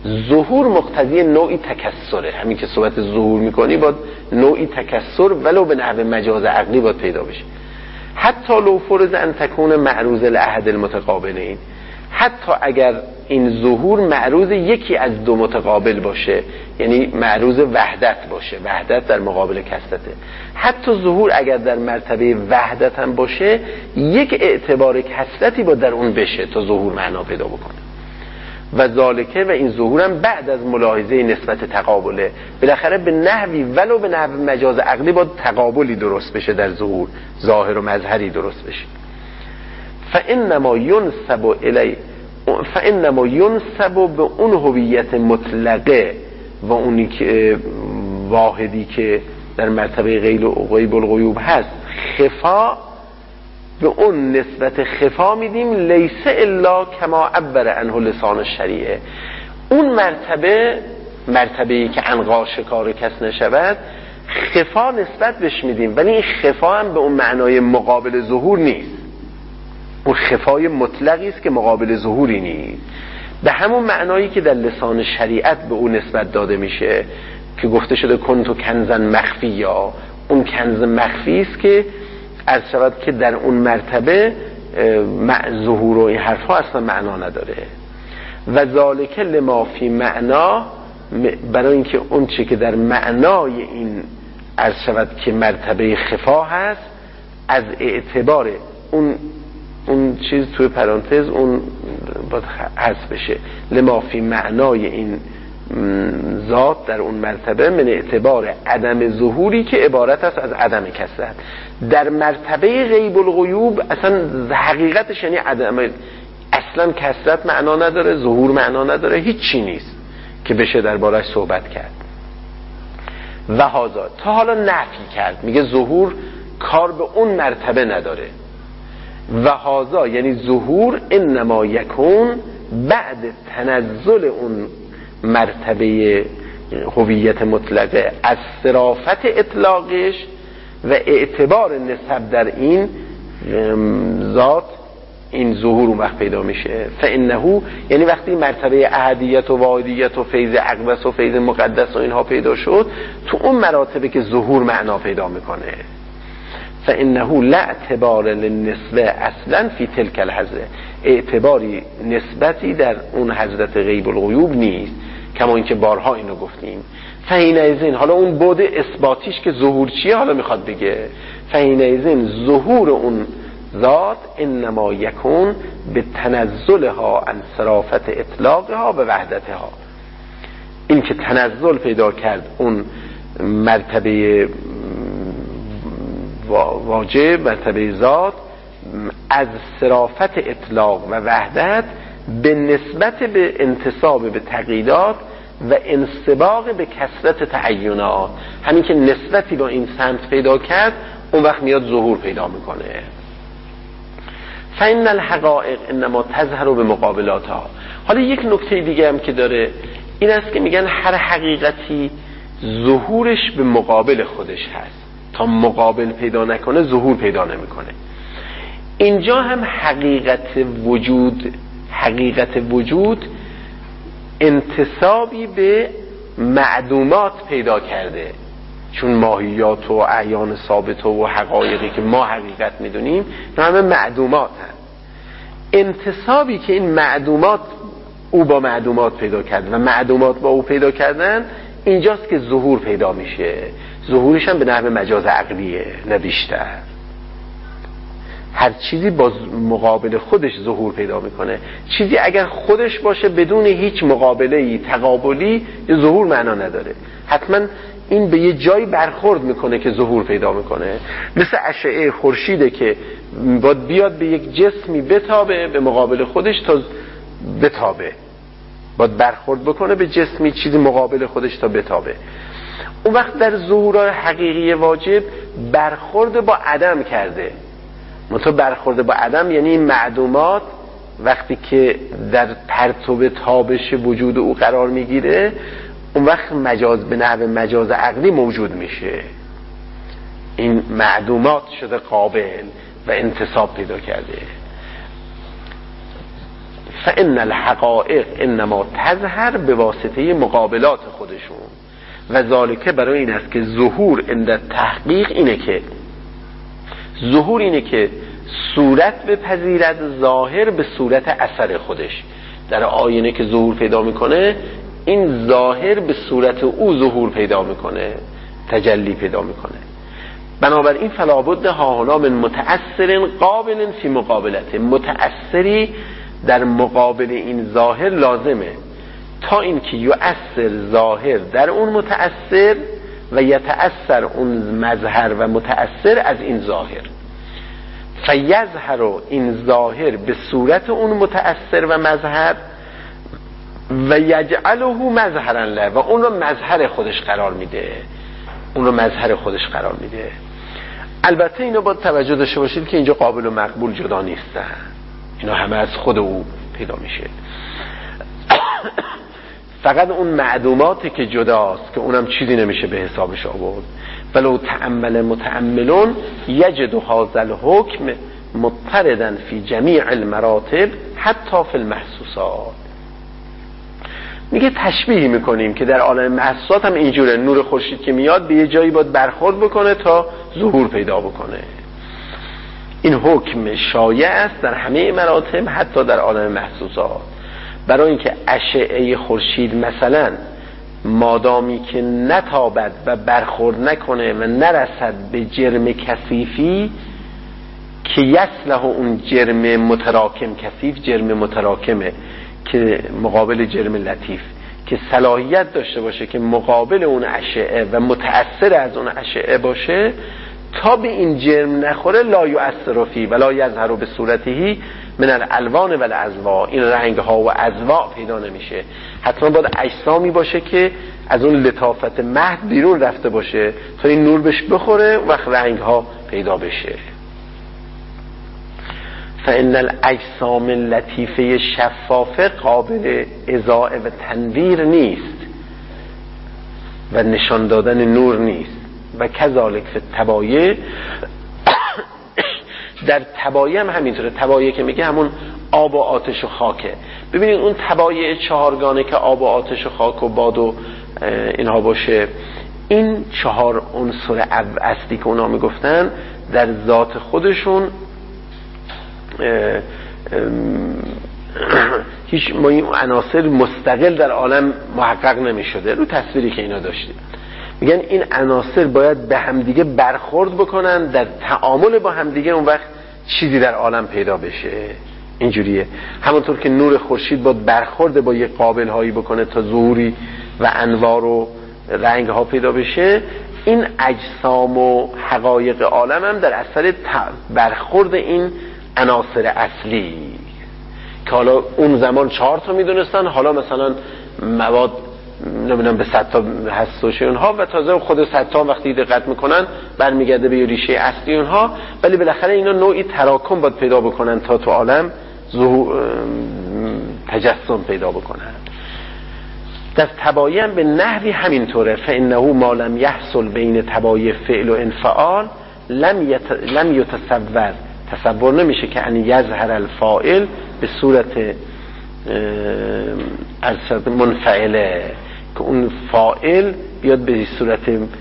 ظهور مقتضی نوعی تکسره. همین که صحبت ظهور میکنی باید نوعی تکسر ولو به نحو مجاز عقلی باید پیدا بشه. حتی لو فرض ان تکون معروض الاحد المتقابلین، حتی اگر این ظهور معروض یکی از دو متقابل باشه، یعنی معروض وحدت باشه، وحدت در مقابل کثرته، حتی ظهور اگر در مرتبه وحدت هم باشه، یک اعتبار کثرتی با در اون بشه تا ظهور معنا پیدا بکنه. و ذالکه، و این ظهورم بعد از ملاحظه نسبت تقابله، بالاخره به نحوی ولو به نحو مجاز عقلی با تقابلی درست بشه در ظهور، ظاهر و مظهری درست بشه. فانما ینسب به اون هویت مطلقه و اونی که واحدی که در مرتبه غیب الغیوب هست، خفا، به اون نسبت خفا میدیم لیس الا کما عبر عنه لسان الشریعه. اون مرتبه‌ای که عنقا شکار کس نشود، خفا نسبت بهش میدیم، ولی این خفا هم به اون معنای مقابل ظهور نیست. اون خفای مطلقی است که مقابل ظهوری نیست، به همون معنایی که در لسان شریعت به اون نسبت داده میشه که گفته شده کنتو کنزا مخفی، یا اون کنز مخفی است که عرض شود که در اون مرتبه ظهور و این حرفا اصلا معنا نداره. و ذالک لما فی معنا، برای اینکه اون چه که در معنای این عرض شود که مرتبه خفا هست، از اعتبار اون چیز توی پرانتز اون باید حذف بشه، لما فی معنای این ذات در اون مرتبه من اعتبار عدم ظهوری که عبارت است از عدم کثرت. در مرتبه غیب الغیوب اصلا حقیقتش یعنی عدم، اصلا کثرت معنا نداره، ظهور معنا نداره، هیچ چی نیست که بشه دربارش صحبت کرد. و هذا تا حالا نفی کرد، میگه ظهور کار به اون مرتبه نداره. و هذا یعنی ظهور انما یکون بعد تنزل اون مرتبه هویت مطلقه از صرافت اطلاقش و اعتبار نسب در این ذات، این ظهور اون وقت پیدا میشه. فانه یعنی وقتی مرتبه احدیت و واحدیت و فیض اقدس و فیض مقدس و اینها پیدا شد، تو اون مراتبه که ظهور معنا پیدا میکنه، فانه لا اعتبار للنسبه اصلا فی تلک الحضره، اعتباری نسبتی در اون حضرت غیب الغیوب نیست، کما اینکه بارها اینو گفتیم. فحینئذ، حالا اون بعد اثباتیش که ظهور چیه حالا میخواد بگه، فحینئذ ظهور اون ذات انما یکون به تنزلها عن صرافت اطلاقها به وحدتها، این که تنزل پیدا کرد اون مرتبه واجب، مرتبه ذات از صرافت اطلاق و وحدت به نسبت به انتصاب به تقییدات و انسباق به کثرت تعینات، همین که نسبتی با این سمت پیدا کرد اون وقت میاد ظهور پیدا میکنه. فإن الحقائق انما تظهر به مقابلاتها. حالا یک نکته دیگه هم که داره این است که میگن هر حقیقتی ظهورش به مقابل خودش هست، تا مقابل پیدا نکنه ظهور پیدا نمیکنه. اینجا هم حقیقت وجود انتسابی به معدومات پیدا کرده، چون ماهیات و اعیان ثابت و حقایقی که ما حقیقت میدونیم اینا همه معدومات هست. انتسابی که این معدومات او با معدومات پیدا کرد و معدومات با او پیدا کردن، اینجاست که ظهور پیدا میشه. ظهورش هم به نحو مجاز عقلیه نه بیشتر. هر چیزی با مقابل خودش ظهور پیدا میکنه. چیزی اگر خودش باشه بدون هیچ مقابله‌ای تقابلی ظهور معنا نداره، حتما این به یه جایی برخورد میکنه که ظهور پیدا میکنه. مثل اشعه خورشیده که باید بیاد به یک جسمی بتابه به مقابل خودش تا بتابه، باید برخورد بکنه به جسمی چیزی مقابل خودش تا بتابه. اون وقت در ظهورهای حقیقی واجب برخورد با عدم کرده. منتها برخورد با عدم یعنی این معدومات وقتی که در پرتو تابش وجود او قرار میگیره، اون وقت مجاز به نحو مجاز عقلی موجود میشه. این معدومات شده قابل و انتصاب پیدا کرده. فان الحقائق انما تظهر به واسطه مقابلات خودشون و ذالکه برای این است که ظهور عند تحقیق اینه که صورت بپذیرد ظاهر به صورت اثر خودش. در آینه که ظهور پیدا میکنه این ظاهر به صورت او ظهور پیدا میکنه، تجلی پیدا میکنه. بنابراین فلا بد هاهنا من متأثر قابل فی مقابلته، متأثری در مقابل این ظاهر لازمه تا اینکه یؤثر ظاهر در اون متأثر و یتأثر اون مظهر و متأثر از این ظاهر، فیظهر این ظاهر به صورت اون متأثر و مظهر و یجعله مظهرا له و اون رو مظهر خودش قرار میده. البته اینو با توجه داشته باشید که اینجا قابل و مقبول جدا نیستن، اینا همه از خود او پیدا میشه. فقط اون معدوماتی که جداست که اونم چیزی نمیشه به حسابش آورد. ولو تأمل متأملون یجد هذا الحکم مضطردا فی جمیع المراتب حتی فی المحسوسات. میگه تشبیه میکنیم که در عالم محسوسات هم اینجوره، نور خورشید که میاد به یه جایی باید برخورد بکنه تا ظهور پیدا بکنه. این حکم شایع است در همه مراتب حتی در عالم محسوسات، برای اینکه اشعه خورشید مثلا مادامی که نتابد و برخورد نکنه و نرسد به جرم کثیفی که یصلح اون جرم متراکم، کثیف جرم متراکمه که مقابل جرم لطیف، که صلاحیت داشته باشه که مقابل اون اشعه و متأثر از اون اشعه باشه، تا به این جرم نخوره لا یؤثر فی ولا یظهر به صورته من الالوان و الازواء، این رنگ ها و ازواء پیدا نمیشه. حتما باید اجسامی باشه که از اون لطافت مهد بیرون رفته باشه تا این نور بهش بخوره و رنگ ها پیدا بشه. فإن الاجسام لطیفه شفافه قابل اضاءه و تنویر نیست و نشان دادن نور نیست. و کذالک فی التبایع، در تبایع هم همینطوره. تبایع که میگه همون آب و آتش و خاکه. ببینید اون تبایع چهارگانه که آب و آتش و خاک و باد و اینها باشه، این چهار عنصر اصلی که اونا میگفتن در ذات خودشون هیچ ما این عناصر مستقل در عالم محقق نمیشده. رو تصویری که اینا داشتیم میگن این عناصر باید به همدیگه برخورد بکنن، در تعامل با همدیگه اون وقت چیزی در عالم پیدا بشه. اینجوریه. همونطور که نور خورشید باید برخورد با یک قابل هایی بکنه تا ظهوری و انوار و رنگ ها پیدا بشه، این اجسام و حقایق عالم هم در اثر برخورد این عناصر اصلی که حالا اون زمان 4 تا میدونستن، حالا مثلا مواد نمیدونم به 100 تا هست و اونها، و تازه خود 100 تا وقتی دقت میکنن برمیگرده به ریشه اصلی اونها، ولی بالاخره اینا نوعی تراکم باید پیدا بکنن تا تو عالم تجسم پیدا بکنن. در تبایع به نحوی همینطوره. فانه ما لم یحصل بین تبایع فعل و انفعال لم یتصور، تصور نمیشه که ان یظهر الفاعل به صورت منفعله، که اون فاعل بیاد به صورت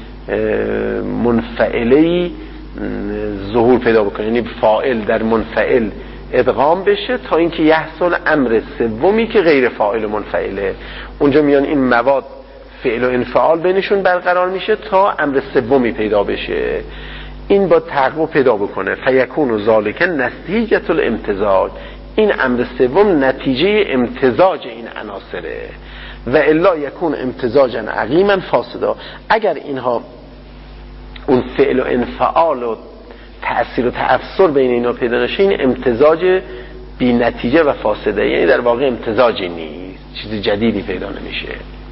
منفعلی ظهور پیدا بکنه، یعنی فاعل در منفعل ادغام بشه تا اینکه یحصل امر سومی که غیر فاعل و منفعله. اونجا میان این مواد فعل و انفعال بینشون برقرار میشه تا امر سومی پیدا بشه. این با تحقق پیدا بکنه. فیکون و ذالک نتیجه الامتزاج، این امر سوم نتیجه امتزاج این عناصره. و الا یکون امتزاجا عقیما فاسدا، اگر اینها اون فعل و انفعال و تأثیر و تأثر بین اینا پیدا نشه، این امتزاج بی نتیجه و فاسده، یعنی در واقع امتزاجی نیست، چیز جدیدی پیدا نمیشه.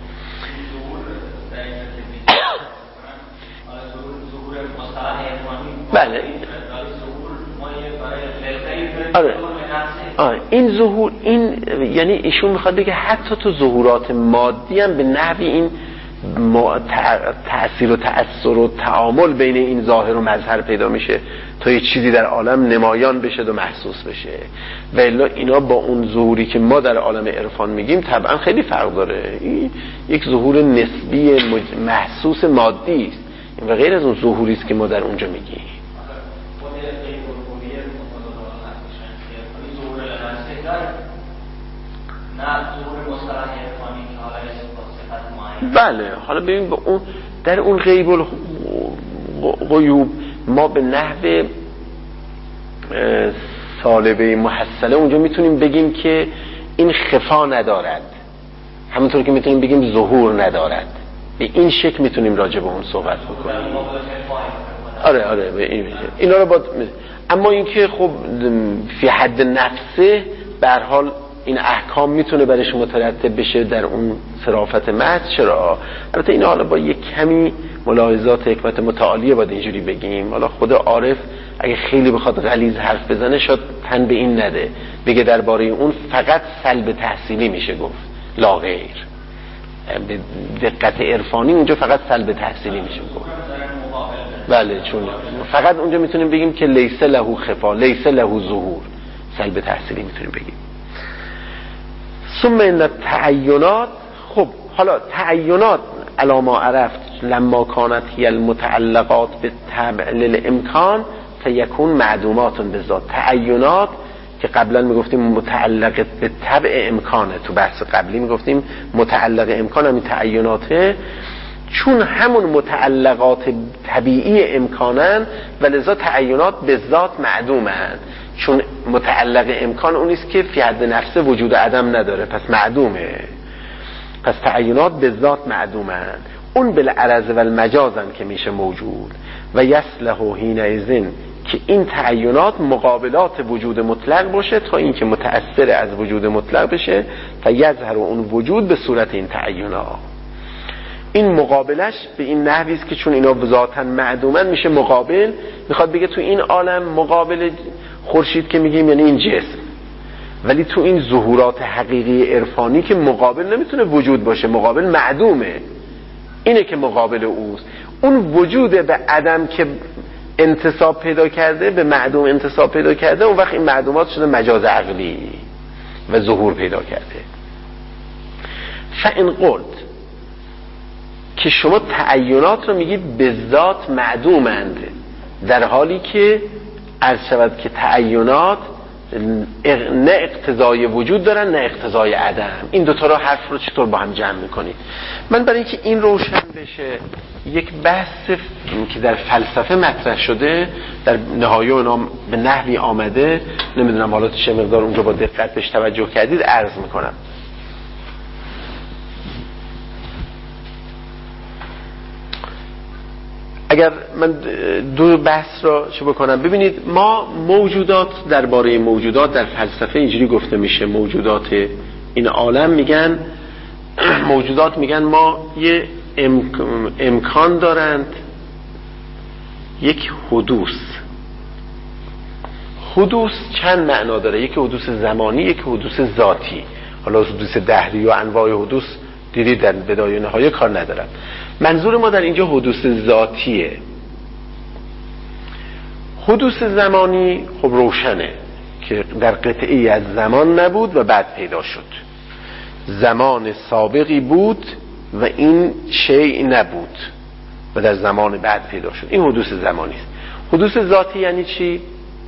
بله این ظهور، این یعنی ایشون میخواد بگه حتی تو ظهورات مادی هم به نحوی این تأثیر و تأثیر و تعامل بین این ظاهر و مظهر پیدا میشه تا یه چیزی در عالم نمایان بشه و محسوس بشه. و الا اینا با اون ظهوری که ما در عالم عرفان میگیم طبعا خیلی فرق داره. این یک ظهور نسبی محسوس مادی است و غیر از اون ظهوری است که ما در اونجا میگیم. بله حالا ببین با اون در اون غیب الغیوب ما به نحو سالبه محصله اونجا میتونیم بگیم که این خفا ندارد، همونطور که میتونیم بگیم ظهور ندارد. به این شکل میتونیم راجع به اون صحبت بکنیم. آره به این اینا رو با اما اینکه خب فی حد نفسه به هر حال این احکام میتونه برش مترتب بشه در اون صرافت محض. چرا؟ البته این حالا با یک کمی ملاحظات حکمت متعالیه باید اینجوری بگیم. حالا خود عارف اگه خیلی بخواد غلیظ حرف بزنه شاید تن به این نده، بگه درباره اون فقط سلب تحصیلی میشه گفت لا غیر. به دقت عرفانی اونجا فقط سلب تحصیلی میشه گفت. بله چون فقط اونجا میتونیم بگیم که لیس له خفا لیس له ظهور، سلب تحصیلی میتونیم بگیم. ثم ان التعینات، خب حالا تعینات علی ما عرفت لما کانت هی المتعلقات بالطبع للامکان فیکون معدومات بالذات. تعینات که قبلا میگفتیم متعلق به طبع امکانه، تو بحث قبلی میگفتیم متعلق امکان همین تعیناته، چون همون متعلقات طبیعی امکانن و لذا تعینات به ذات معدومن. چون متعلق امکان اونیست که فی حد نفسه وجود عدم نداره، پس معدومه. پس تعینات به ذات معدومن، اون بالعرض و المجازن که میشه موجود. و یصلح حینئذ که این تعینات مقابلات وجود مطلق باشه تا اینکه متأثر از وجود مطلق بشه فیظهر اون وجود به صورت این تعینات. این مقابلش به این نحوی است که چون اینا ذاتاً معدومن میشه مقابل. میخواد بگه تو این عالم مقابل خورشید که میگیم یعنی این جسم، ولی تو این ظهورات حقیقی عرفانی که مقابل نمیتونه وجود باشه، مقابل معدومه، اینه که مقابل اوست. اون وجود به عدم که انتصاب پیدا کرده، به معدوم انتصاب پیدا کرده، اون وقت این معدومات شده مجاز عقلی و ظهور پیدا کرده. فإن قلت که شما تعینات رو میگید به ذات معدومند، در حالی که عرض شود که تعینات نه اقتضای وجود دارن نه اقتضای عدم. این دوتا رو حرف رو چطور با هم جمع میکنید؟ من برای اینکه این روشن بشه یک بحث که در فلسفه مطرح شده در نهایه اونا به نحوی آمده، نمیدونم حالا چه مقدار اونجا با دقت بهش توجه کردید، عرض میکنم. اگر من دو بحث را چه بکنم، ببینید ما موجودات، درباره موجودات در فلسفه اینجوری گفته میشه، موجودات این عالم میگن، موجودات میگن ما یه امکان دارند، یک حدوث. حدوث چند معنا داره، یکی حدوث زمانی، یکی حدوث ذاتی. حالا حدوث دهری و انواع حدوث دیدید در بدایه نهایه کار ندارم. منظور ما در اینجا حدوث ذاتیه. حدوث زمانی خب روشنه که در قطعی از زمان نبود و بعد پیدا شد. زمان سابقی بود و این شیء نبود و در زمان بعد پیدا شد. این حدوث زمانی است. حدوث ذاتی یعنی چی؟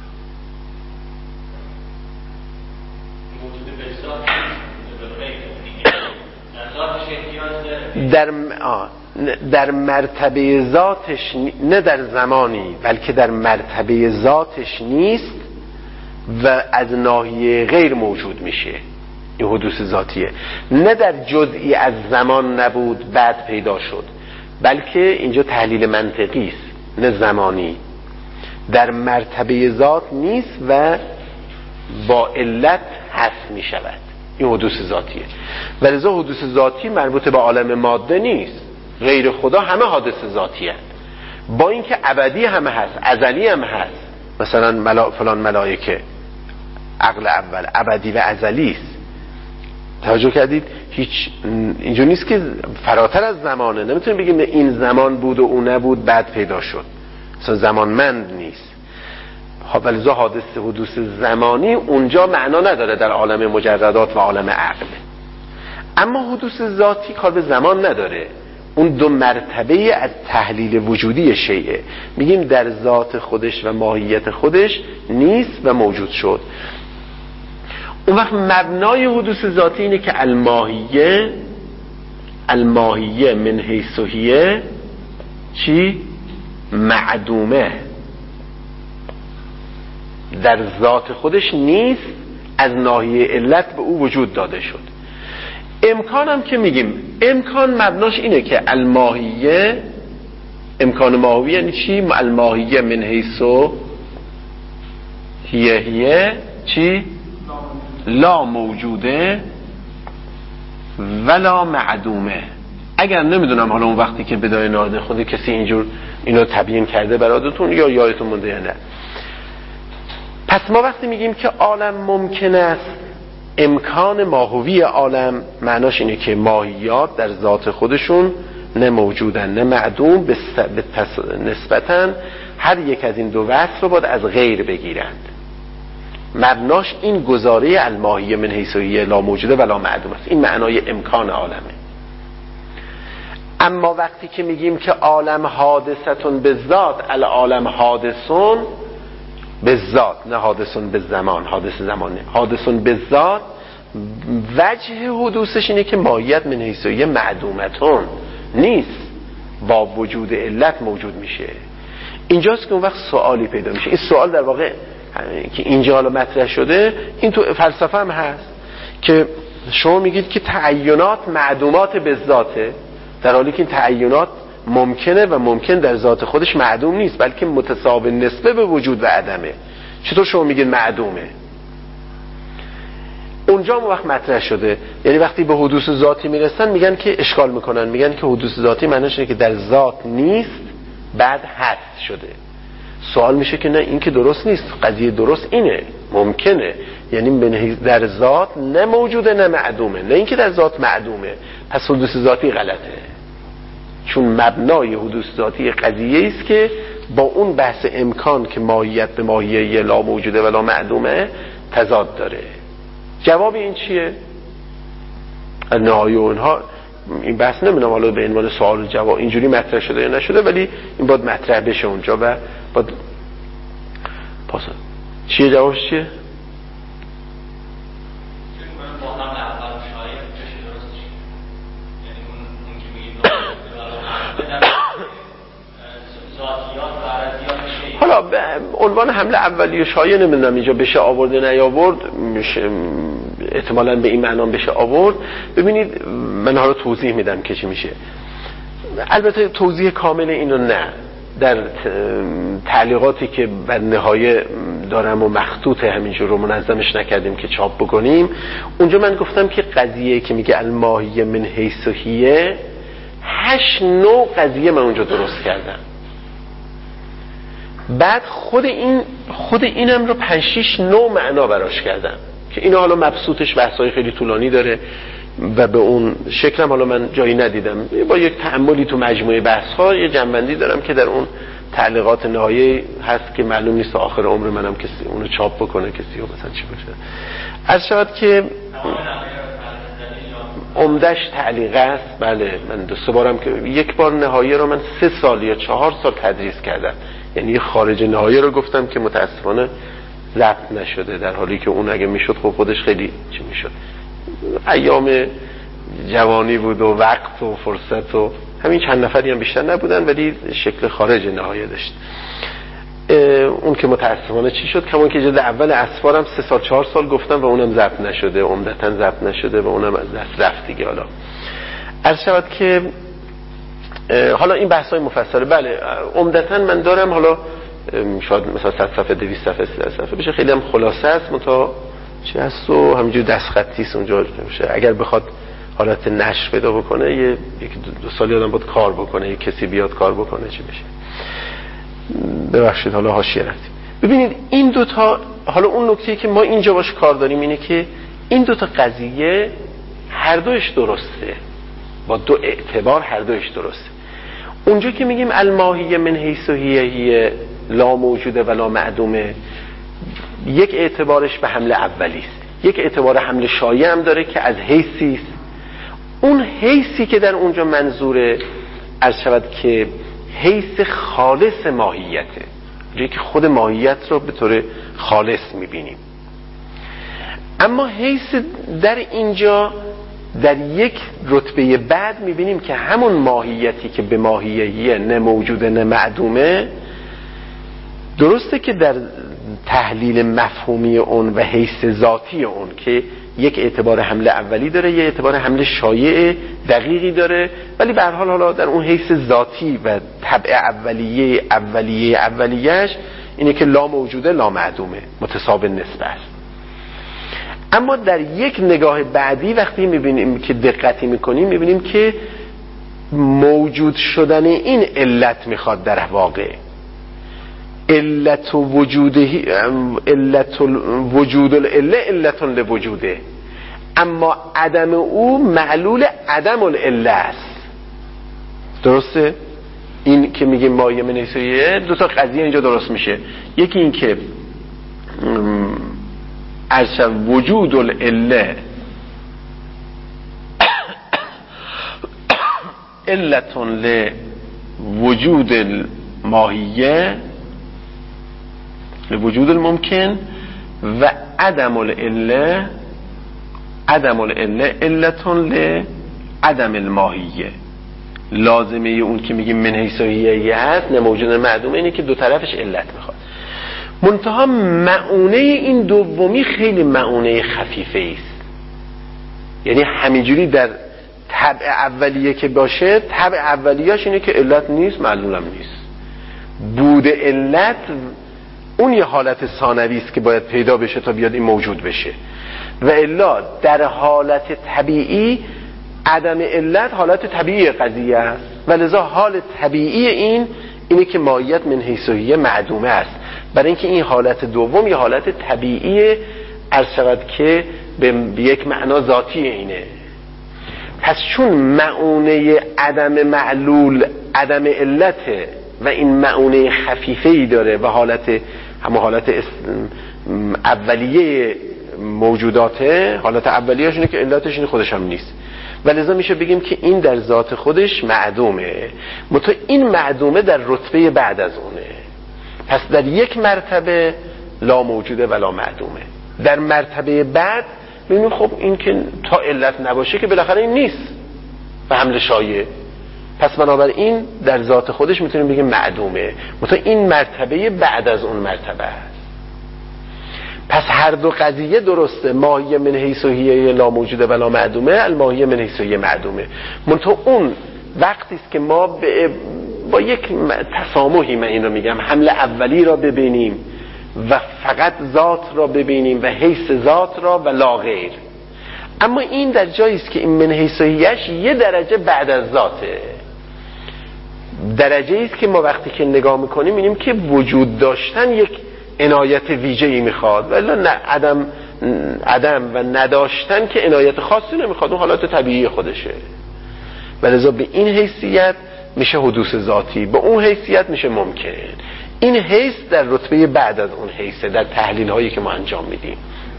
در مرتبه ذاتش، نه در زمانی بلکه در مرتبه ذاتش نیست و از ناحیه غیر موجود میشه. این حدوث ذاتیه. نه در جزئی از زمان نبود بعد پیدا شد، بلکه اینجا تحلیل منطقی است، نه زمانی. در مرتبه ذات نیست و با علت حذف میشود. این حدوث ذاتیه. ولذا حدوث ذاتی مربوط به عالم ماده نیست. غیر خدا همه حادث ذاتی هست، با اینکه ابدی همه هست، ازلی هم هست. مثلا فلان ملائکه عقل اول ابدی و ازلی است. توجه کردید؟ هیچ اینجور نیست که فراتر از زمانه، نمیتونیم بگیم این زمان بود و اون نبود بعد پیدا شد، اصلا زمانمند نیست. ولی حادثه حدوث زمانی اونجا معنا نداره در عالم مجردات و عالم عقل. اما حدوث ذاتی کار به زمان نداره، اون دو مرتبه از تحلیل وجودی شیئه. میگیم در ذات خودش و ماهیت خودش نیست و موجود شد. اون وقت مبنای حدوث ذاتی اینه که الماهیه من حیث هیه چی؟ معدومه، در ذات خودش نیست، از ناحیه علت به او وجود داده شد. امکان هم که میگیم امکان مبناش اینه که الماهیه، امکان ماهوی یعنی چی؟ الماهیه من حیث هیه چی؟ لا موجوده ولا معدومه. اگر نمیدونم حالا اون وقتی که بدای نارده خود کسی اینجور اینو تبیین کرده براتون یا یادتون مونده یا نه. پس ما وقتی میگیم که عالم ممکن است، امکان ماهوی عالم معناش اینه که ماهیات در ذات خودشون نه موجودن نه معدوم، نسبتاً هر یک از این دو وصف رو باید از غیر بگیرند. مبناش این گزاره الماهیه من حیث هیه لا موجوده ولا معدوم است. این معنای امکان عالمه. اما وقتی که میگیم که عالم حادثتون به ذات، العالم حادثون به ذات، نه حادثون به زمان، حادث زمانه، حادثون به ذات، وجه حدوثش اینه که ماهیت من حیث هیه معدومتون نیست، با وجود علت موجود میشه. اینجاست که اون وقت سوالی پیدا میشه. این سوال در واقع که اینجا حالا مطرح شده، این تو فلسفه هم هست که شما میگید که تعینات معدومات به ذاته، در حالی که این تعینات ممکنه و ممکن در ذات خودش معدوم نیست، بلکه متساوی نسبه به وجود و عدمه. چطور شما میگید معدومه؟ اونجا هم وقت مطرح شده. یعنی وقتی به حدوث ذاتی میرسن میگن که اشکال میکنن، میگن که حدوث ذاتی معنیش اینه که در ذات نیست بعد هست شده. سوال میشه که نه، این که درست نیست. قضیه درست اینه، ممکنه، یعنی در ذات نه موجوده نه معدومه، نه اینکه در ذات معدومه. پس حدوث ذاتی غلطه، چون مبنای حدوث ذاتی قضیه است که با اون بحث امکان که ماهیت به ماهیه لا موجوده ولا معدومه تضاد داره. جواب این چیه؟ نهایی و اینها این بحث نمیدونم حالا به عنوان سوال و جواب اینجوری مطرح شده یا نشده، ولی این باید مطرح بشه اونجا و باید پاسا. چیه جوابش چیه؟ حالا به عنوان حمله اولیه شایع نمیدونم اینجا بشه آورده نیاورد، احتمالاً به این معنا بشه آورد. ببینید من حالا توضیح میدم که چی میشه. البته توضیح کامل اینو نه، در تعلیقاتی که بر نهایه دارم و مخطوط همینجور رو منظمش نکردیم که چاپ بکنیم، اونجا من گفتم که قضیه که میگه الماهیه من حیث هیه 8 نوع قضیه من اونجا درست کردم. بعد خود اینم رو 5-6 نوع معنا براش کردم که اینو حالا مبسوطش بحثای خیلی طولانی داره و به اون شکلم حالا من جایی ندیدم. با یک تأملی تو مجموعه بحث‌ها یه جنبندی دارم که در اون تعلیقات نهایی هست که معلوم نیست آخر عمر منم کسی اونو چاپ بکنه، کسی رو مثلا چی باشه. از شاید که عمدش تعلیق است. بله من 2-3 بارم که یک بار نهایی رو من 3 سال یا 4 سال تدریس کردم، یعنی خارج نهایی رو گفتم که متاسفانه ضبط نشده، در حالی که اون اگه میشد خب خودش خیلی چی میشد. ایام جوانی بود و وقت و فرصت و همین چند نفری هم بیشتر نبودن، ولی شکل خارج نهایی داشت. اون که متاسفانه چی شد، کمان که جلد اول اسفارم 3 سال 4 سال گفتم و اونم ضبط نشده، عمدتاً ضبط نشده و اونم از دست رفت دیگه. حالا عرض شود که حالا این بحث‌های مفصله. بله عمدتاً من دارم، حالا شاید مثلا 100 صفحه 200 صفحه 300 صفحه بشه، خیلی هم خلاصه است، متا چی هست و همینجور دست خطی است اونجا میشه. اگر بخواد حالت نشر پیدا بکنه 1-2 سالی آدم باید کار بکنه، یک کسی بیاد کار بکنه چی بشه. ببخشید حالا حاشیه رفتیم. ببینید این دوتا، حالا اون نکته‌ای که ما اینجا باش کار داریم اینه که این دوتا قضیه هر دوش درسته، با دو اعتبار هر دوش درسته. اونجا که میگیم الماهیه من حیث هی لا موجوده ولا معدومه، یک اعتبارش به حمل اولی است، یک اعتبار حمل شایع هم داره که از حیثی است. اون حیثی که در اونجا منظوره عرض شود که حیث خالص ماهیته، جایی که خود ماهیت رو به طور خالص میبینیم. اما حیث در اینجا در یک رتبه بعد میبینیم که همون ماهیتی که به ماهیه نه موجوده نه معدومه، درسته که در تحلیل مفهومی اون و حیث ذاتی اون که یک اعتبار حمل اولی داره، یک اعتبار حمل شایع دقیقی داره، ولی به هر حال حالا در اون حیث ذاتی و طبع اولیه‌اش اینه که لا موجوده لا معدومه، متساوی نسبه است. اما در یک نگاه بعدی وقتی میبینیم که دقتی میکنیم میبینیم که موجود شدن این علت میخواد در واقع علت وجود العله علت لوجوده، اما عدم او معلول عدم العله است. درسته؟ این که میگیم مایه من حیث هی، دو تا قضیه اینجا درست میشه. یکی این که وجود العله علت لوجود الماهیه لوجود الممکن و عدم العله علت لعدم الماهیه. لازمه اون که میگیم من حیث هی هست نه موجود معدومه اینه که دو طرفش علت میخواد. منتها معونه این دومی خیلی معونه خفیفه است، یعنی همینجوری در طبع اولیه که باشه، طبع اولیه‌اش اینه که علت نیست معلولم نیست. بود علت اون یه حالت ثانوی است که باید پیدا بشه تا بیاد این موجود بشه، و الا در حالت طبیعی عدم علت حالت طبیعی قضیه است، و لذا حال طبیعی اینه که ماهیت من حیث هی معدومه است، برای اینکه این حالت دوم یه حالت طبیعی عرض شود که به یک معنا ذاتی اینه. پس چون معونه عدم معلول عدم علته و این معونه خفیفه‌ای داره و همه حالت اولیه موجوداته، حالت اولیه‌اش اینه که علتش این خودش هم نیست، و لذا میشه بگیم که این در ذات خودش معدومه، متو این معدومه در رتبه بعد از اونه. پس در یک مرتبه لا موجوده ولا معدومه، در مرتبه بعد میبینیم خب این که تا علت نباشه که بالاخره این نیست و حمل شایع، پس بنابراین در ذات خودش میتونیم بگیم معدومه، متو این مرتبه بعد از اون مرتبه است. پس هر دو قضیه درسته، ماهیه من حیث هی لا موجوده ولا معدومه، الماهیه من حیث هی معدومه. منتها اون وقتی است که ما با یک تسامحی، من این رو میگم، حمل اولی را ببینیم و فقط ذات را ببینیم و حیث ذات را و لا غیر. اما این در جایی است که این من حیث هیش یه درجه بعد از ذاته، درجه است که ما وقتی که نگاه میکنیم میبینیم که وجود داشتن یک عنایت ویژه‌ای میخواد، ولی نه عدم و نداشتن که عنایت خاصی نمیخواد، اون حالت طبیعی خودشه. ولذا به این حیثیت میشه حدوث ذاتی، به اون حیثیت میشه ممکن. این حیث در رتبه بعد از اون حیثه در تحلیل هایی که ما انجام میدیم.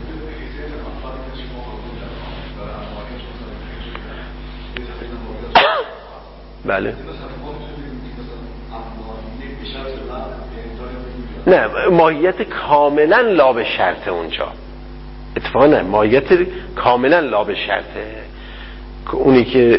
بله. نه، ماهیت کاملا لا به شرطه اونجا، اتفاقا نه، ماهیت کاملا لا به شرطه، اونی که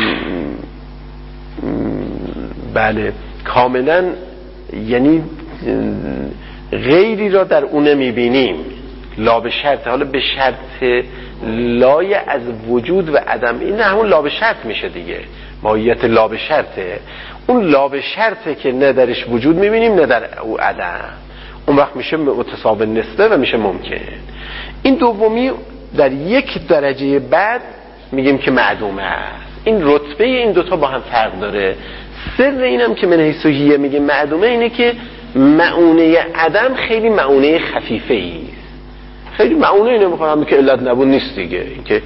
بله کاملا یعنی غیری را در اون میبینیم لا به شرطه. حالا به شرط لای از وجود و عدم، این همون لا به شرط میشه دیگه، ماهیت لا به شرطه. اون لا به شرطه که نه درش وجود میبینیم نه در او عدم، اون وقت میشه متساوی نسبه و میشه ممکن. این دومی در یک درجه بعد میگیم که معدومه است. این رتبه این دوتا با هم فرق داره. سر اینم که من حیث هی میگه معدومه اینه که معونه عدم خیلی معونه خفیفه ایست، خیلی معونه نمیخوام که علت نبود نیست دیگه، این که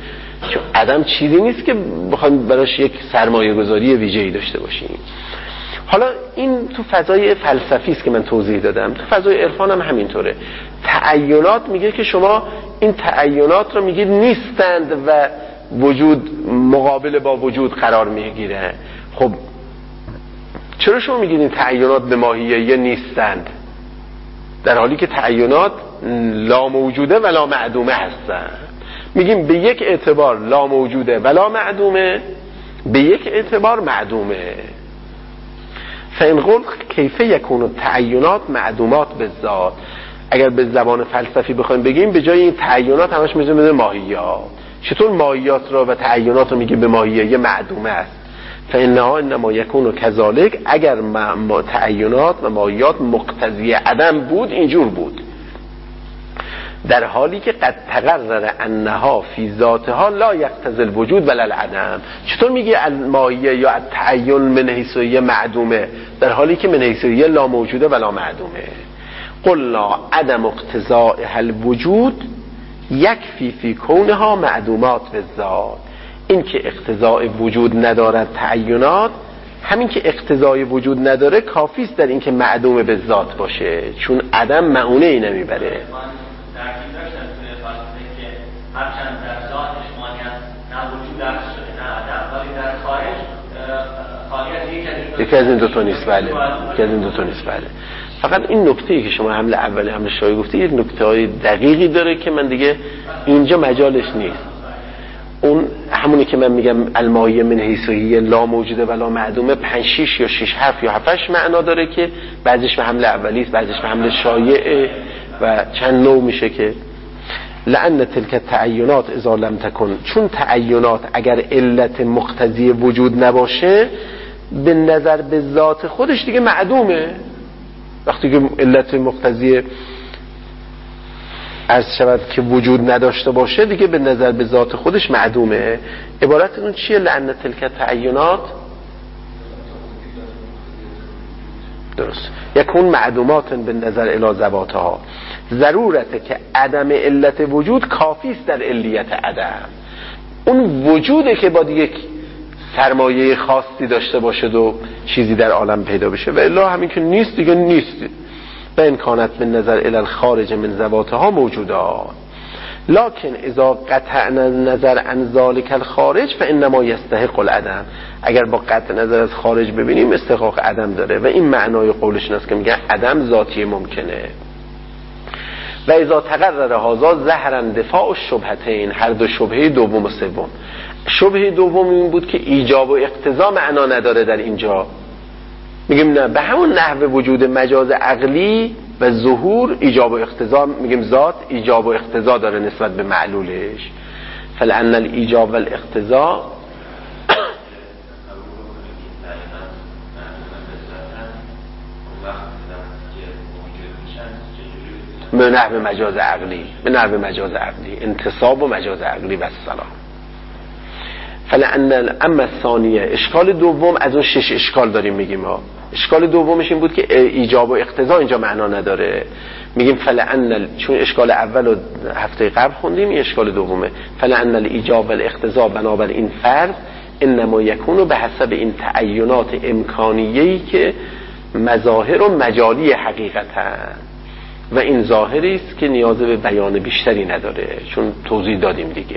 چون عدم چیزی نیست که بخوایم براش یک سرمایه گذاری ویژه‌ای داشته باشیم. حالا این تو فضای فلسفی است که من توضیح دادم، تو فضای عرفان هم همینطوره. تعینات میگه که شما این تعینات رو میگید نیستند و وجود مقابل با وجود قرار میگیره. خب چرا شما میگید این تعینات به ماهیه نیستند در حالی که تعینات لا موجوده و لا معدومه هستن؟ میگیم به یک اعتبار لا موجوده و لا معدومه، به یک اعتبار معدومه. فإن قلت کیف یکون التعینات معدومات بالذات، اگر به زبان فلسفی بخوایم بگیم به جای این تعینات همش میذاریم ماهیات. چطور ماهیات را و تعینات رو میگه به ماهیه معدومه است؟ فإنها انما یکون کذالک، اگر تعینات و ماهیات مقتضی عدم بود اینجور بود، در حالی که قد تقرر انها فی ذاتها لا یقتضی الوجود ولا العدم. چطور میگه الماهیه یا التعین من حیث هی معدومه در حالی که من حیث هی لا موجوده ولا معدومه؟ قلنا عدم اقتضاء الوجود یکفی فی کونها معدومات بالذات. این که اقتضاء وجود ندارد تعینات، همین که اقتضای وجود نداره کافی است در این که معدوم به ذات باشه، چون عدم معونه ای نمیبره. هرچند در ذاتش مانند نه وجود عکس شده نه عدم، ولی در خارج از یکی از این دوتا نیست. بله یکی از این دوتا نیست. بله فقط این نکته‌ای که شما حمله اولی حمله شایع گفتی یک نکته‌های دقیقی داره که من دیگه اینجا مجالش نیست. اون همونی که من میگم الماهیه من حیث هی لا موجوده ولا معدومه 5 6 یا 6 7 یا 7 معنا داره که بعضیش به حمله اولی است، بعضیش به حمله شایعه و چند نوع میشه. که لأن تلك التعینات اذا لم تکن، چون تعینات اگر علت مقتضی وجود نباشه به نظر به ذات خودش دیگه معدومه. وقتی که علت مقتضی عرض شود که وجود نداشته باشه دیگه به نظر به ذات خودش معدومه. عبارت اون چیه؟ لأن تلك التعینات درست یکون معدومات به نظر الی ذواتها، ضرورته که عدم علت وجود کافی است در علیت عدم. اون وجوده که باید یک سرمایه خاصی داشته باشه و چیزی در عالم پیدا بشه، و الا همین که نیست دیگه نیست. و امکانت به نظر الی الخارج من ذواتها موجودات، لکن اذا قطعنا نظر عن ذلك الخارج فانما یستحق العدم. اگر با قطع نظر از خارج ببینیم استحقاق عدم داره و این معنای قولشون است که میگن عدم ذاتی ممکنه. و اذا تقرر هذا ظهر اندفاع الشبهتین، هر دو شبهه دوم و سوم. شبهه دوم این بود که ایجاب و اقتضا معنا نداره در اینجا. میگیم نه، به همون نحو وجود مجاز عقلی و ظهور ایجاب و اقتضا، میگیم ذات ایجاب و اقتضا داره نسبت به معلولش. فلأن الایجاب و الاقتضا به نحو مجاز عقلی، به نحو مجاز عقلی، انتصاب و مجاز عقلی و السلام. فلأن اما الثانیه، اشکال دوم از اون 6 اشکال داریم میگیم ها. اشکال دومش این بود که ایجاب و اقتضا اینجا معنا نداره. میگیم فلأن، چون اشکال اول و هفته قبل خوندیم، این اشکال دومه. فلأن الایجاب و الاقتضا بنابر این فرض انما یکون به حسب این تعینات امکانیه‌ای که مظاهر و مجالی حقیقتن، و این ظاهری است که نیاز به بیان بیشتری نداره چون توضیح دادیم دیگه.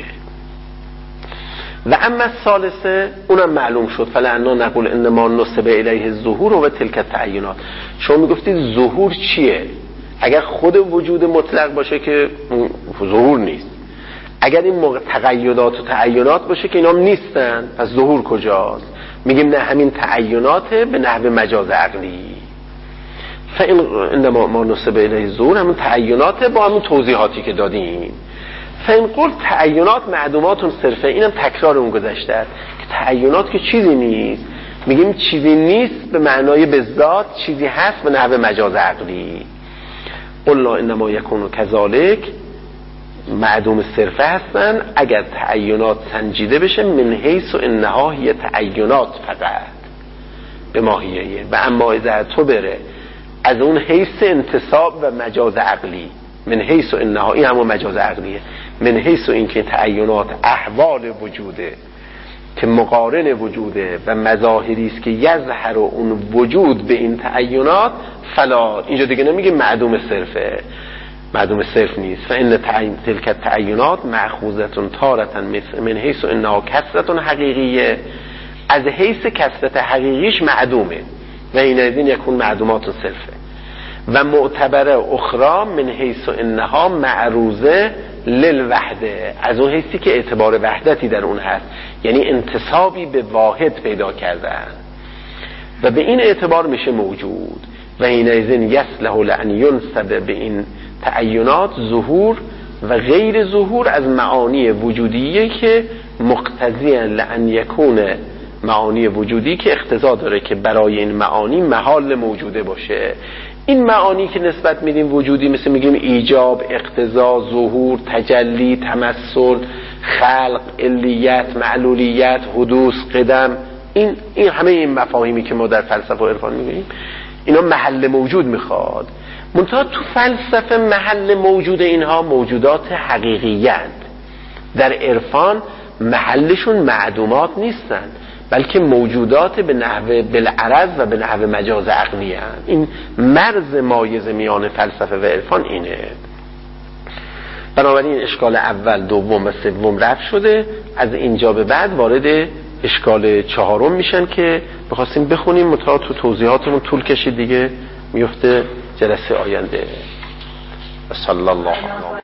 و اما الثالثه اونم معلوم شد. فلعنا نقول انما نسب الیه الظهور و تلک التعینات. شما میگفتید ظهور چیه؟ اگر خود وجود مطلق باشه که ظهور نیست، اگر این تقیدات و تعینات باشه که اینا هم نیستن، پس ظهور کجاست؟ میگیم نه، همین تعینات به نحو مجاز عقلی. فإن انما ما نسب الیه الظهور همون تعینات با همون توضیحاتی که دادیم. فإن قلت تعینات معدومات صرفه، اینم تکرار اون گذشته است که تعینات که چیزی نیست. میگیم چیزی نیست به معنای به ذات، چیزی هست به نحو مجاز عقلی. قلنا انما یکون کذالک، معدوم صرفه هستن اگر تعینات سنجیده بشه من حیث و انها هی تعینات فقط به ماهیه. و اما اذا تو بره از اون حیث انتصاب و مجاز عقلی، من حیث و انها، این همون مجاز عقلیه. من حیث اینکه تعینات احوال وجوده که مقارن وجوده و مظاهری است که یظهر اون وجود به این تعینات، فلا، اینجا دیگه نمیگه معدوم صرفه، معدوم صرف نیست. فان تلک التعینات مأخوذة تارة من حیث انها کثرة حقیقیه، از حیث کثرت حقیقیش معدومه و این از این یکون معدومات صرفه، و معتبره اخرى من حیث انها معروضه للوحده، از اون حیثی که اعتبار وحدتی در اون هست، یعنی انتسابی به واحد پیدا کردن و به این اعتبار میشه موجود. و این از این یصلح لأن ینسب به این تعینات ظهور و غیر ظهور از معانی وجودیه که مقتضی لأن یکون معانی وجودی که اقتضا داره که برای این معانی محال موجوده باشه. این معانی که نسبت میدیم وجودی، مثل میگیم ایجاب، اقتضا، ظهور، تجلی، تمثل، خلق، علیت، معلولیت، حدوث، قدم، این همه این مفاهیمی که ما در فلسفه و عرفان میگیم اینا محل موجود میخواد. منتها تو فلسفه محل موجود اینها موجودات حقیقی‌اند، در عرفان محلشون معدومات نیستن بلکه موجودات به نحو بالعرض و به نحو مجاز عقلی هستند. این مرز مایز میان فلسفه و عرفان اینه. بنابراین اشکال اول، دوم و سوم رفع شده، از اینجا به بعد وارد اشکال چهارم میشن که بخواستیم بخونیم، متأ تو توضیحاتمون طول کشید دیگه، میفته جلسه آینده. صلی الله علیه